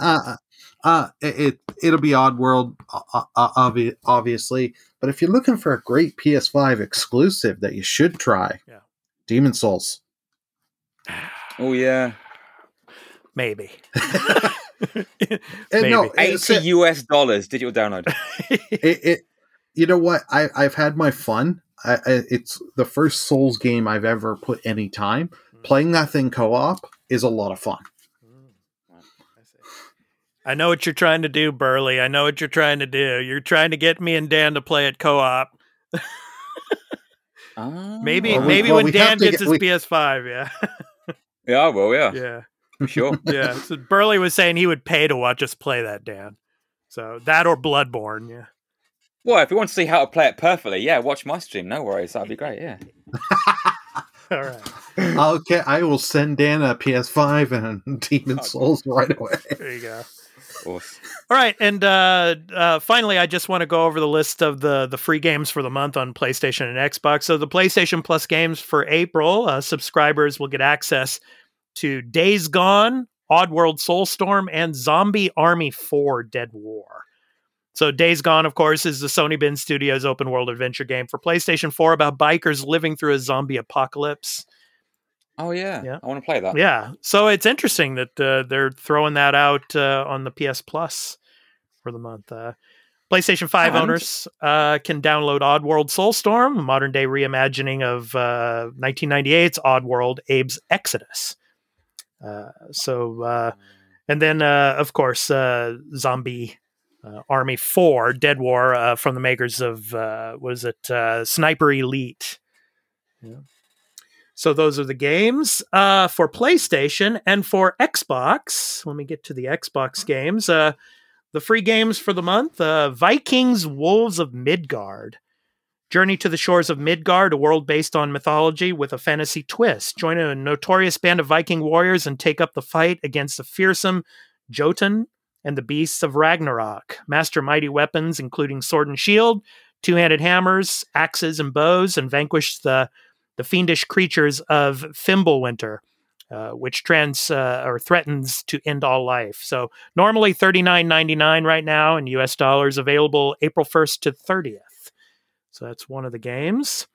It'll be Oddworld, obviously. But if you're looking for a great PS5 exclusive that you should try, Demon's Souls. Oh, yeah. Maybe. Maybe. No, $80 US digital download. You know what? I've had my fun. It's the first Souls game I've ever put any time. Playing that thing co-op is a lot of fun. I know what you're trying to do, Burley. I know what you're trying to do. You're trying to get me and Dan to play it co-op. Maybe when Dan gets his PS5, yeah. Yeah, I will, yeah. Yeah. For sure. Yeah. So Burley was saying he would pay to watch us play that, Dan. So that or Bloodborne, yeah. Well, if you want to see how to play it perfectly, watch my stream. No worries. That'd be great, yeah. All right. Okay, I will send Dan a PS5 and Demon's Souls right away. There you go. Awesome. All right, and finally, I just want to go over the list of the free games for the month on PlayStation and Xbox. So the PlayStation Plus games for April, subscribers will get access to Days Gone, Oddworld Soulstorm, and Zombie Army 4 Dead War. So Days Gone, of course, is the Sony Bin Studios open world adventure game for PlayStation 4 about bikers living through a zombie apocalypse. Oh, yeah. I want to play that. Yeah. So it's interesting that they're throwing that out on the PS Plus for the month. PlayStation 5 owners can download Oddworld Soulstorm, a modern-day reimagining of 1998's Oddworld Abe's Exodus. And then, of course, Zombie Army 4 Dead War from the makers of, Sniper Elite. Yeah. So those are the games for PlayStation. And for Xbox, let me get to the Xbox games. The free games for the month, Vikings Wolves of Midgard. Journey to the shores of Midgard, a world based on mythology with a fantasy twist. Join a notorious band of Viking warriors and take up the fight against the fearsome Jotun and the beasts of Ragnarok. Master mighty weapons, including sword and shield, two-handed hammers, axes, and bows, and vanquish the fiendish creatures of Fimbulwinter, which threatens to end all life. So normally $39.99 right now in US dollars, available April 1st to 30th. So that's one of the games.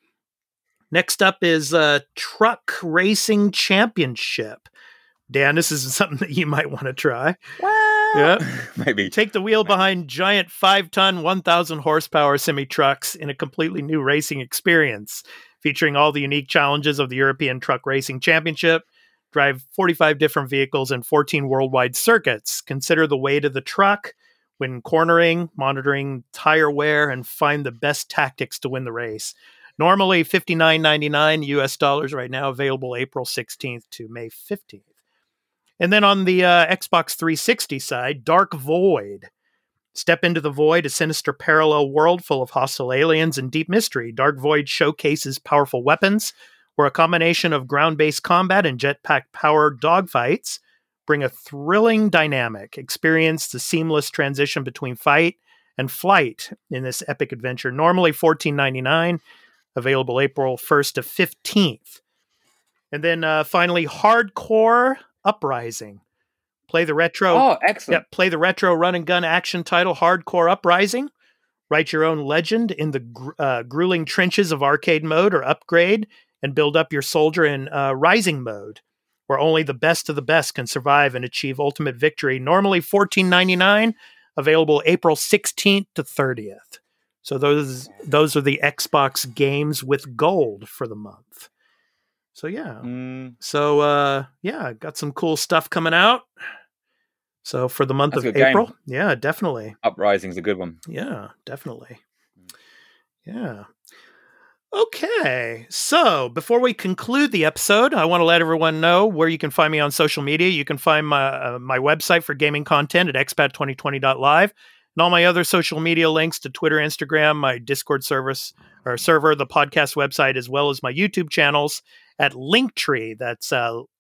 Next up is Truck Racing Championship. Dan, this is something that you might want to try. Well, yeah, maybe. Take the wheel behind giant 5-ton, 1,000 horsepower semi-trucks in a completely new racing experience, featuring all the unique challenges of the European Truck Racing Championship. Drive 45 different vehicles and 14 worldwide circuits. Consider the weight of the truck when cornering, monitoring tire wear, and find the best tactics to win the race. Normally $59.99 US dollars right now, available April 16th to May 15th. And then on the Xbox 360 side, Dark Void. Step into the void, a sinister parallel world full of hostile aliens and deep mystery. Dark Void showcases powerful weapons, where a combination of ground-based combat and jetpack-powered dogfights bring a thrilling dynamic. Experience the seamless transition between fight and flight in this epic adventure. Normally $14.99, available April 1st to 15th. And then finally, Hardcore Uprising. Play the retro. Oh, excellent. Play the retro run and gun action title Hardcore Uprising. Write your own legend in the grueling trenches of arcade mode, or upgrade and build up your soldier in rising mode, where only the best of the best can survive and achieve ultimate victory. Normally $14.99, available April 16th to 30th. So those are the Xbox games with gold for the month. So yeah. Got some cool stuff coming out. So for the month of April, game. Yeah, definitely. Uprising's a good one. Yeah, definitely. Yeah. Okay, so before we conclude the episode, I want to let everyone know where you can find me on social media. You can find my website for gaming content at expat2020.live, and all my other social media links to Twitter, Instagram, my Discord server, the podcast website, as well as my YouTube channels at Linktree. That's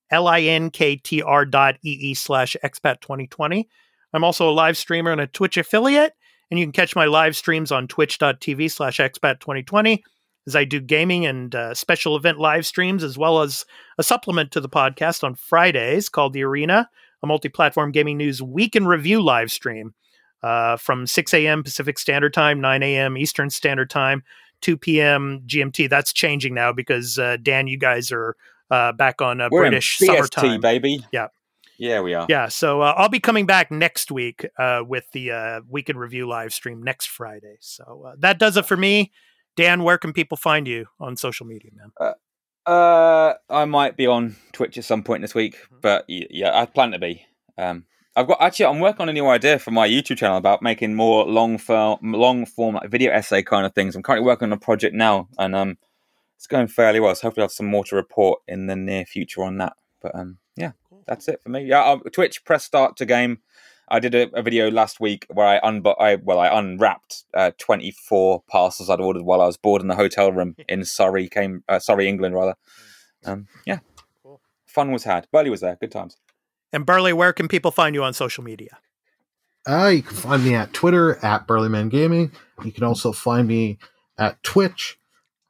linktr.ee/expat2020. I'm also a live streamer and a Twitch affiliate, and you can catch my live streams on twitch.tv/expat2020. as I do gaming and special event live streams, as well as a supplement to the podcast on Fridays called The Arena, a multi-platform gaming news week in review live stream from 6 a.m. Pacific Standard Time, 9 a.m. Eastern Standard Time, 2 p.m. GMT. That's changing now because, Dan, you guys are back on British summertime. Baby. Yeah. Yeah, we are. Yeah, so I'll be coming back next week with the Week in Review live stream next Friday. So that does it for me. Dan, where can people find you on social media, man? I might be on Twitch at some point this week, but yeah, I plan to be. I'm working on a new idea for my YouTube channel about making more long form like video essay kind of things. I'm currently working on a project now, and it's going fairly well. So hopefully I'll have some more to report in the near future on that. But yeah, that's it for me. Yeah, Twitch, press start to game. I did a video last week where I unwrapped 24 parcels I'd ordered while I was bored in the hotel room in Surrey, England, rather. Yeah, cool. Fun was had. Burley was there. Good times. And Burley, where can people find you on social media? You can find me at Twitter at Burleyman Gaming. You can also find me at Twitch,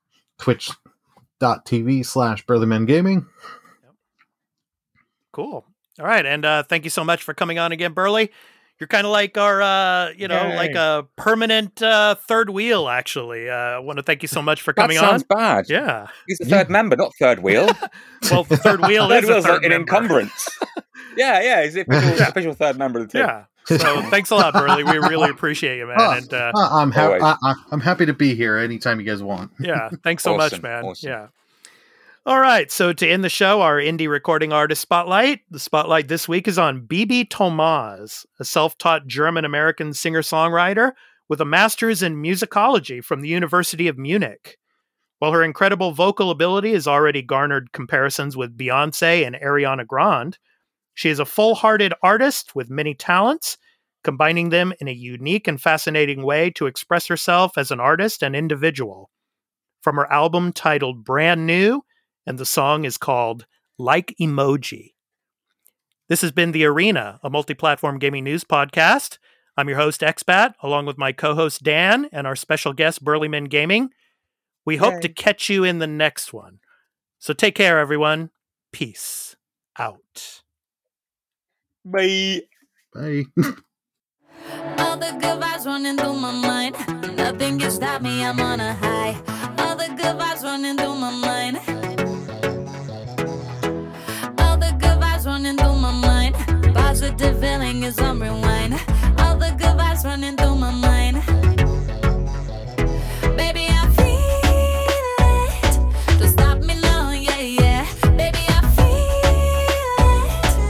twitch.tv/Burleyman Gaming. Cool. All right, and thank you so much for coming on again, Burley. You're kind of like our, like a permanent third wheel, actually. I want to thank you so much for coming on. That sounds bad. Yeah. He's the third member, not third wheel. Well, the third wheel is a third an member. Encumbrance. Yeah, he's the official third member of the team. Yeah. So thanks a lot, Burley. We really appreciate you, man. I'm happy to be here anytime you guys want. Yeah, thanks so much, man. Awesome. Yeah. All right, so to end the show, our indie recording artist spotlight. The spotlight this week is on Bibi Tomaz, a self-taught German-American singer-songwriter with a master's in musicology from the University of Munich. While her incredible vocal ability has already garnered comparisons with Beyoncé and Ariana Grande, she is a full-hearted artist with many talents, combining them in a unique and fascinating way to express herself as an artist and individual. From her album titled Brand New, and the song is called Like Emoji. This has been The Arena, a multi-platform gaming news podcast. I'm your host, Expat, along with my co-host, Dan, and our special guest, Burlyman Gaming. We hope to catch you in the next one. So take care, everyone. Peace out. Bye. Bye. All the good vibes running through my mind. Nothing can stop me, I'm on a high. All the good vibes running through my mind. All the good vibes running through my mind. Positive feeling is on rewind. All the good vibes running through my mind. Baby, I feel it. Don't stop me now, yeah, yeah. Baby, I feel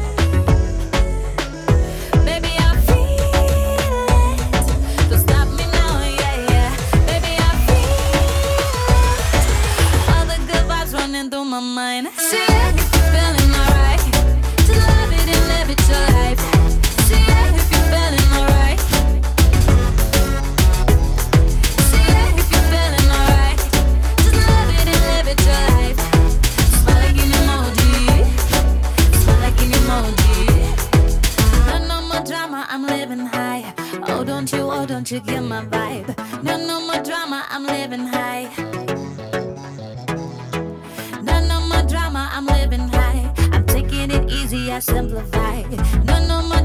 it. Baby, I feel it. Don't stop me now, yeah, yeah. Baby, I feel it. All the good vibes running through my mind. See it, feeling alright. To love it and live it your life. See it if you're feeling alright. See it if you're feeling alright. Just love it and live it your life. Smile like an emoji. Smile like an emoji. No more drama, I'm living high. Oh, don't you get my vibe. No more drama, I'm living high. No more drama, I'm living high. I'm taking it easy, I simplify. No more